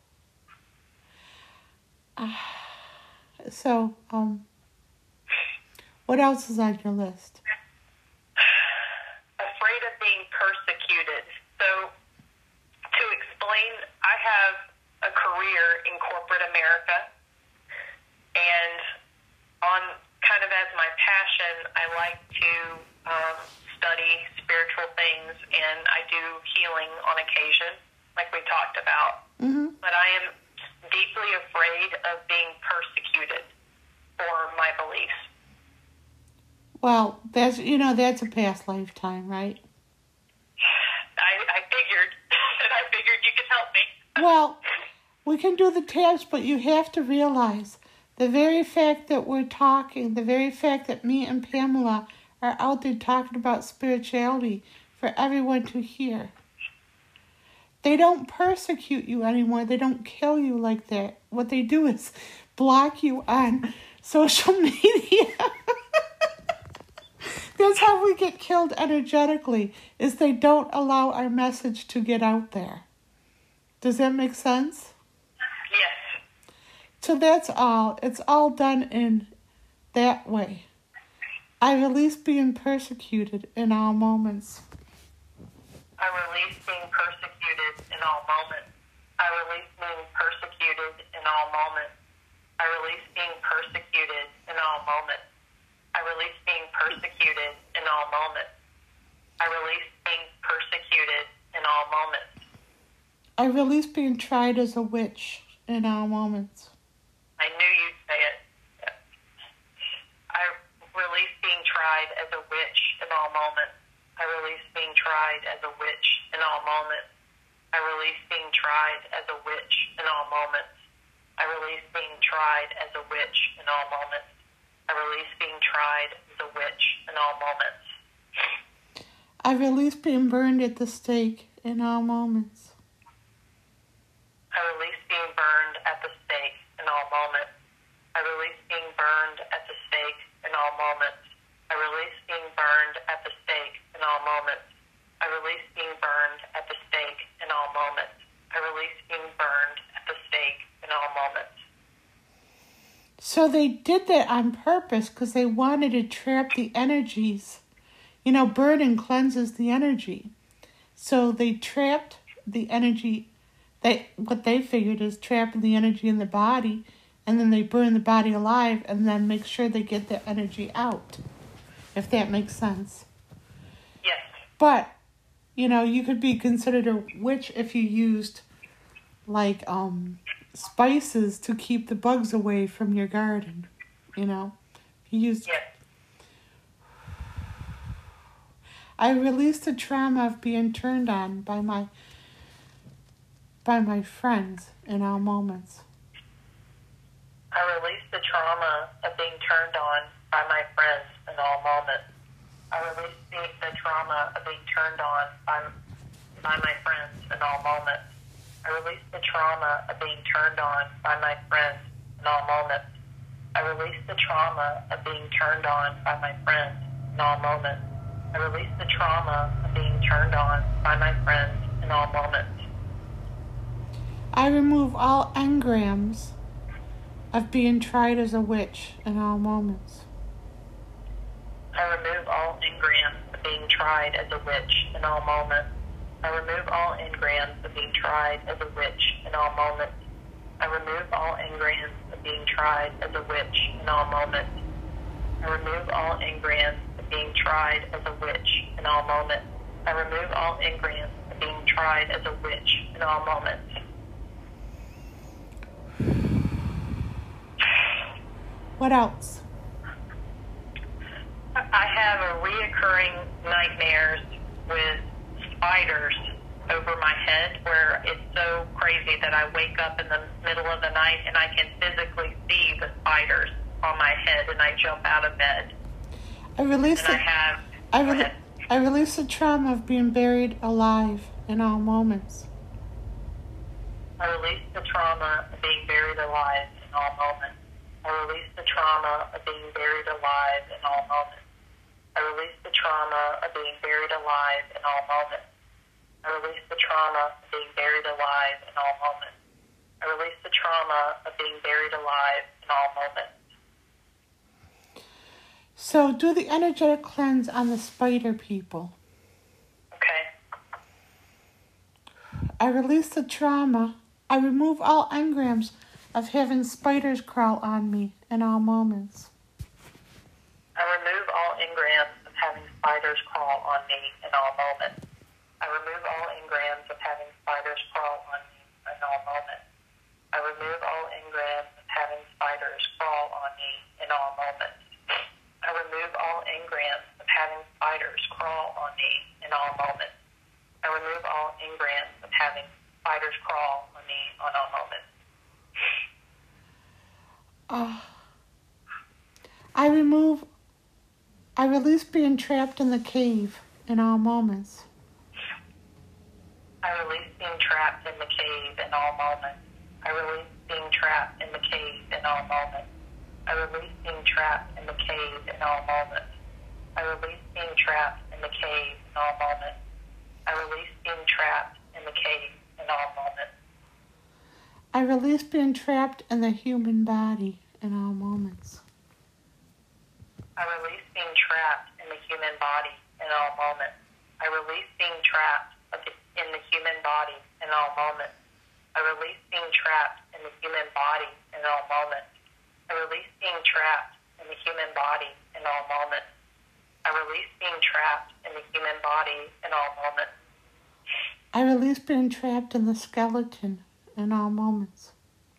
Speaker 1: Uh, so, um, what else is on your list?
Speaker 2: Afraid of being persecuted. So, to explain, I have a career in corporate America, and on kind of as my passion, I like to um, study spiritual things, and I do healing on occasion, like we talked about.
Speaker 1: Mm-hmm.
Speaker 2: But I am deeply afraid of being persecuted for my beliefs.
Speaker 1: Well, that's, you know, that's a past lifetime, right?
Speaker 2: I, I figured, and I figured you could help me.
Speaker 1: Well, we can do the tabs, but you have to realize the very fact that we're talking, the very fact that me and Pamela are out there talking about spirituality for everyone to hear. They don't persecute you anymore. They don't kill you like that. What they do is block you on social media. That's how we get killed energetically, is they don't allow our message to get out there. Does that make sense?
Speaker 2: Yes.
Speaker 1: So that's all. It's all done in that way. I release being persecuted in all moments.
Speaker 2: I release being persecuted in all moments. I release being persecuted in all moments. I release being persecuted in all moments. I release being persecuted in all moments. I release being persecuted in all moments.
Speaker 1: I release being tried as a witch in all moments.
Speaker 2: I knew you'd say it. I release being tried as a witch in all moments. I release being tried as a witch in all moments. I release being tried as a witch in all moments. I release being tried as a witch in all moments. I release being tried as a witch in all moments.
Speaker 1: I release being burned at the stake in all moments.
Speaker 2: I release being burned at the stake in all moments. I release being burned at the stake in all moments. I release being burned at the stake in all moments. I release being burned at the stake in all moments. I release being burned at the stake in all moments.
Speaker 1: So they did that on purpose because they wanted to trap the energies. You know, burning cleanses the energy. So they trapped the energy. They what they figured is trapping the energy in the body, and then they burn the body alive and then make sure they get the energy out. If that makes sense.
Speaker 2: Yes.
Speaker 1: But, you know, you could be considered a witch if you used, like, um, spices to keep the bugs away from your garden, you know. You used...
Speaker 2: Yes.
Speaker 1: I released the trauma of being turned on by my, by my friends in all moments.
Speaker 2: I release the trauma of being turned on by my friends in all moments. I release the, the trauma of being turned on by, by my friends in all moments. I release the trauma of being turned on by my friends in all moments. I release the trauma of being turned on by my friends in in all moments. I release the trauma of being turned on by my friends in all moments.
Speaker 1: I remove all engrams of being tried as a witch in all moments.
Speaker 2: I remove all engrams of being tried as a witch in all moments. I remove all engrams of being tried as a witch in all moments. I remove all engrams of being tried as a witch in all moments. I remove all engrams of being tried as a witch in all moments. I remove all engrams of being tried as a witch in all moments.
Speaker 1: What else?
Speaker 2: I have a reoccurring nightmares with spiders over my head where it's so crazy that I wake up in the middle of the night and I can physically see the spiders on my head and I jump out of bed.
Speaker 1: I release
Speaker 2: and
Speaker 1: the,
Speaker 2: I have...
Speaker 1: I, re- I release the trauma of being buried alive in all moments.
Speaker 2: I release the trauma of being buried alive in all moments. I release the trauma of being buried alive in all moments. I release the trauma of being buried alive in all moments. I release the trauma of being buried alive in all moments. I release the trauma of being buried alive in all moments.
Speaker 1: So do the energetic cleanse on the spider people.
Speaker 2: Okay.
Speaker 1: I release the trauma. I remove all engrams of having spiders crawl on me in all moments.
Speaker 2: I remove all engrams of having spiders crawl on me in all moments. I remove all engrams of having spiders crawl on me in all moments. I remove all engrams of having spiders crawl on me in all moments. I remove all engrams of having spiders crawl on me in all moments. I remove all engrams of having spiders crawl on me in all moments.
Speaker 1: Uh, I remove, I release being trapped in the cave in all moments.
Speaker 2: I release being trapped in the cave in all moments. I release being trapped in the cave in all moments. I release being trapped in the cave in all moments. I release being trapped in the cave in all moments. I release being trapped in the cave in all moments.
Speaker 1: I release being trapped in the human body in all moments.
Speaker 2: I release being trapped in the human body in all moments. I release being trapped in the human body in all moments. I release being trapped in the human body in all moments. I release being trapped in the human body in all moments. I release being trapped in the human body in all moments.
Speaker 1: I release being trapped in the skeleton in all moments.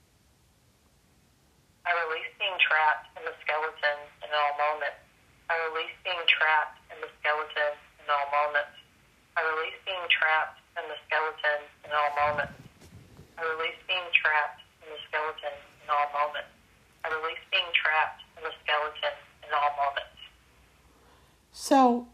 Speaker 2: I release being trapped in the skeleton in all moments. I release being trapped in the skeleton in all moments. I release being trapped in the skeleton in all moments. I release being trapped in the skeleton in all moments. I release being trapped in the skeleton in all moments.
Speaker 1: So,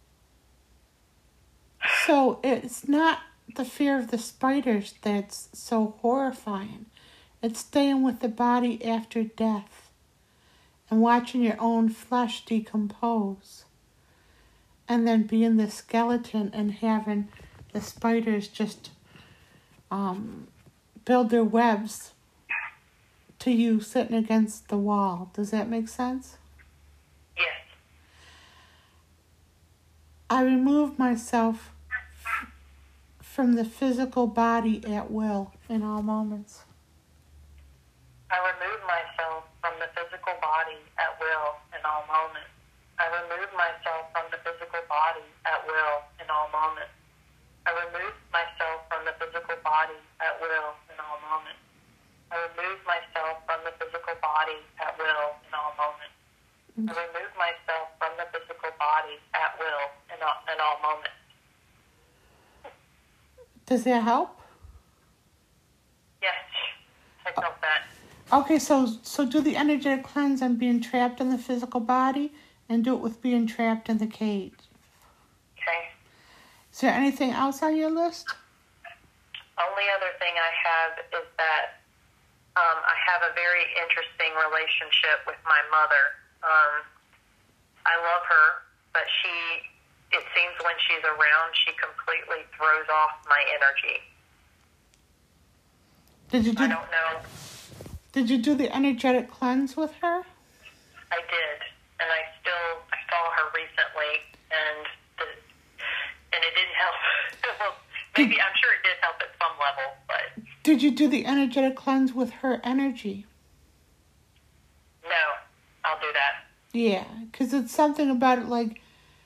Speaker 1: so it's not the fear of the spiders that's so horrifying. It's staying with the body after death and watching your own flesh decompose. And then being the skeleton and having the spiders just um, build their webs to you sitting against the wall. Does that make sense?
Speaker 2: Yes.
Speaker 1: I remove myself f- from the physical body at will in all moments.
Speaker 2: I remove myself from the physical body at will in all moments. I remove myself from the physical body at will in all moments. I remove myself from the physical body at will in all moments. I remove myself from the physical body at will in all moments. I remove myself from the physical body at will in all, in all moments.
Speaker 1: Does that help?
Speaker 2: Yes, I felt that.
Speaker 1: Okay, so so do the energetic cleanse on being trapped in the physical body and do it with being trapped in the cage.
Speaker 2: Okay.
Speaker 1: Is there anything else on your list?
Speaker 2: Only other thing I have is that um, I have a very interesting relationship with my mother. Um, I love her, but she, it seems when she's around, she completely throws off my energy.
Speaker 1: Did you do,
Speaker 2: I don't know.
Speaker 1: Did you do the energetic cleanse with her?
Speaker 2: I did, and I still, I saw her recently, and the, and it didn't help. Maybe, did, I'm sure it did help at some level, but...
Speaker 1: Did you do the energetic cleanse with her energy?
Speaker 2: No, I'll do that.
Speaker 1: Yeah, because it's something about it, like,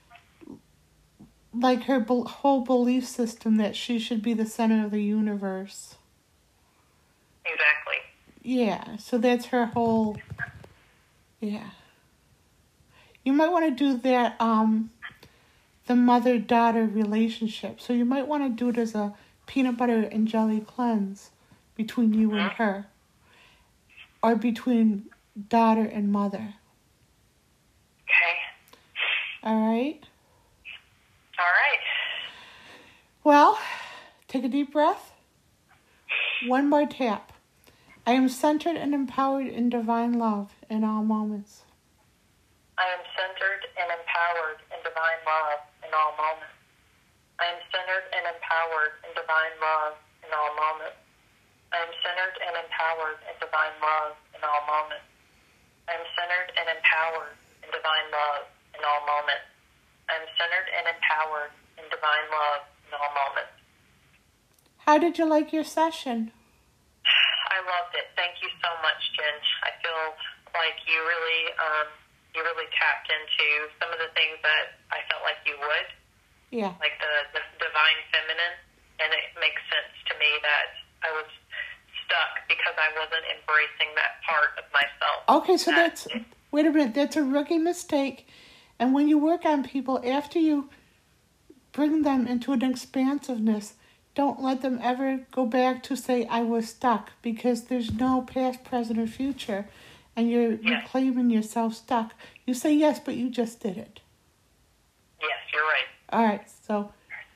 Speaker 1: like her be- whole belief system that she should be the center of the universe.
Speaker 2: Exactly.
Speaker 1: Yeah, so that's her whole, yeah. You might want to do that, um, the mother-daughter relationship. So you might want to do it as a peanut butter and jelly cleanse between you and her. Or between daughter and mother.
Speaker 2: Okay.
Speaker 1: All right?
Speaker 2: All right.
Speaker 1: Well, take a deep breath. One more tap. I am centered and empowered in divine love in all moments.
Speaker 2: I am centered and empowered in divine love in all moments. I am centered and empowered in divine love in all moments. I am centered and empowered in divine love in all moments. I am centered and empowered in divine love in all moments. I am centered and empowered in divine love in all moments.
Speaker 1: How did you like your session?
Speaker 2: I loved it. Thank you so much, Jen. I feel like you really, um, you really tapped into some of the things that I felt like you would.
Speaker 1: Yeah.
Speaker 2: Like the, the divine feminine. And it makes sense to me that I was stuck because I wasn't embracing that part of myself.
Speaker 1: Okay, so that that's, it, wait a minute, that's a rookie mistake. And when you work on people, after you bring them into an expansiveness, don't let them ever go back to say, I was stuck, because there's no past, present, or future, and you're, yes. you're claiming yourself stuck. You say yes, but you just did it.
Speaker 2: Yes, you're right.
Speaker 1: All right, so,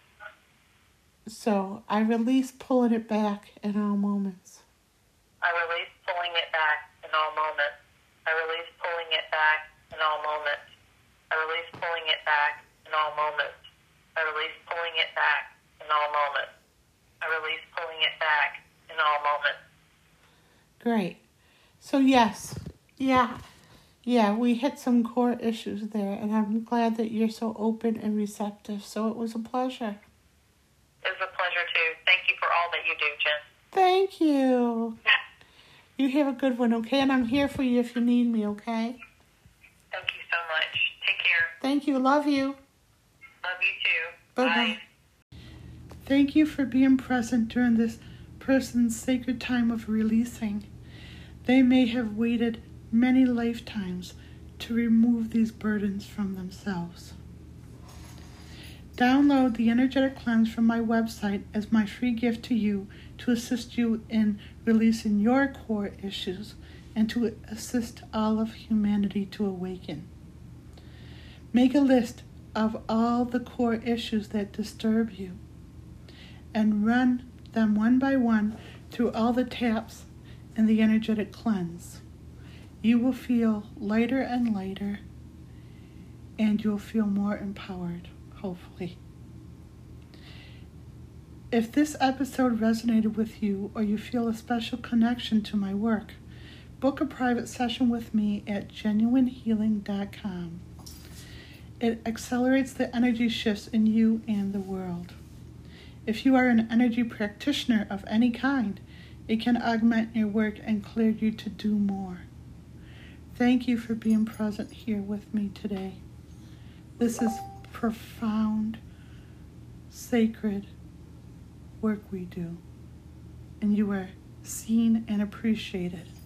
Speaker 1: so I release pulling it back in all moments.
Speaker 2: I release pulling it back in all moments. I release pulling it back in all moments. I release pulling it back in all moments. I release pulling it back in all moments. I release pulling it back in all moments.
Speaker 1: Great. So yes, yeah, yeah, we hit some core issues there, and I'm glad that you're so open and receptive. So it was a pleasure.
Speaker 2: It was a pleasure too. Thank you for all that you do, Jen.
Speaker 1: Thank you. You have a good one, okay? And I'm here for you if you need me, okay?
Speaker 2: Thank you so much. Take care.
Speaker 1: Thank you. Love you.
Speaker 2: Love you too.
Speaker 1: Bye-bye.
Speaker 2: Bye.
Speaker 1: Thank you for being present during this person's sacred time of releasing. They may have waited many lifetimes to remove these burdens from themselves. Download the Energetic Cleanse from my website as my free gift to you to assist you in releasing your core issues and to assist all of humanity to awaken. Make a list of all the core issues that disturb you and run them one by one through all the taps in the Energetic Cleanse. You will feel lighter and lighter, and you'll feel more empowered, hopefully. If this episode resonated with you, or you feel a special connection to my work, book a private session with me at genuine healing dot com. It accelerates the energy shifts in you and the world. If you are an energy practitioner of any kind, it can augment your work and clear you to do more. Thank you for being present here with me today. This is profound, sacred work we do, and you are seen and appreciated.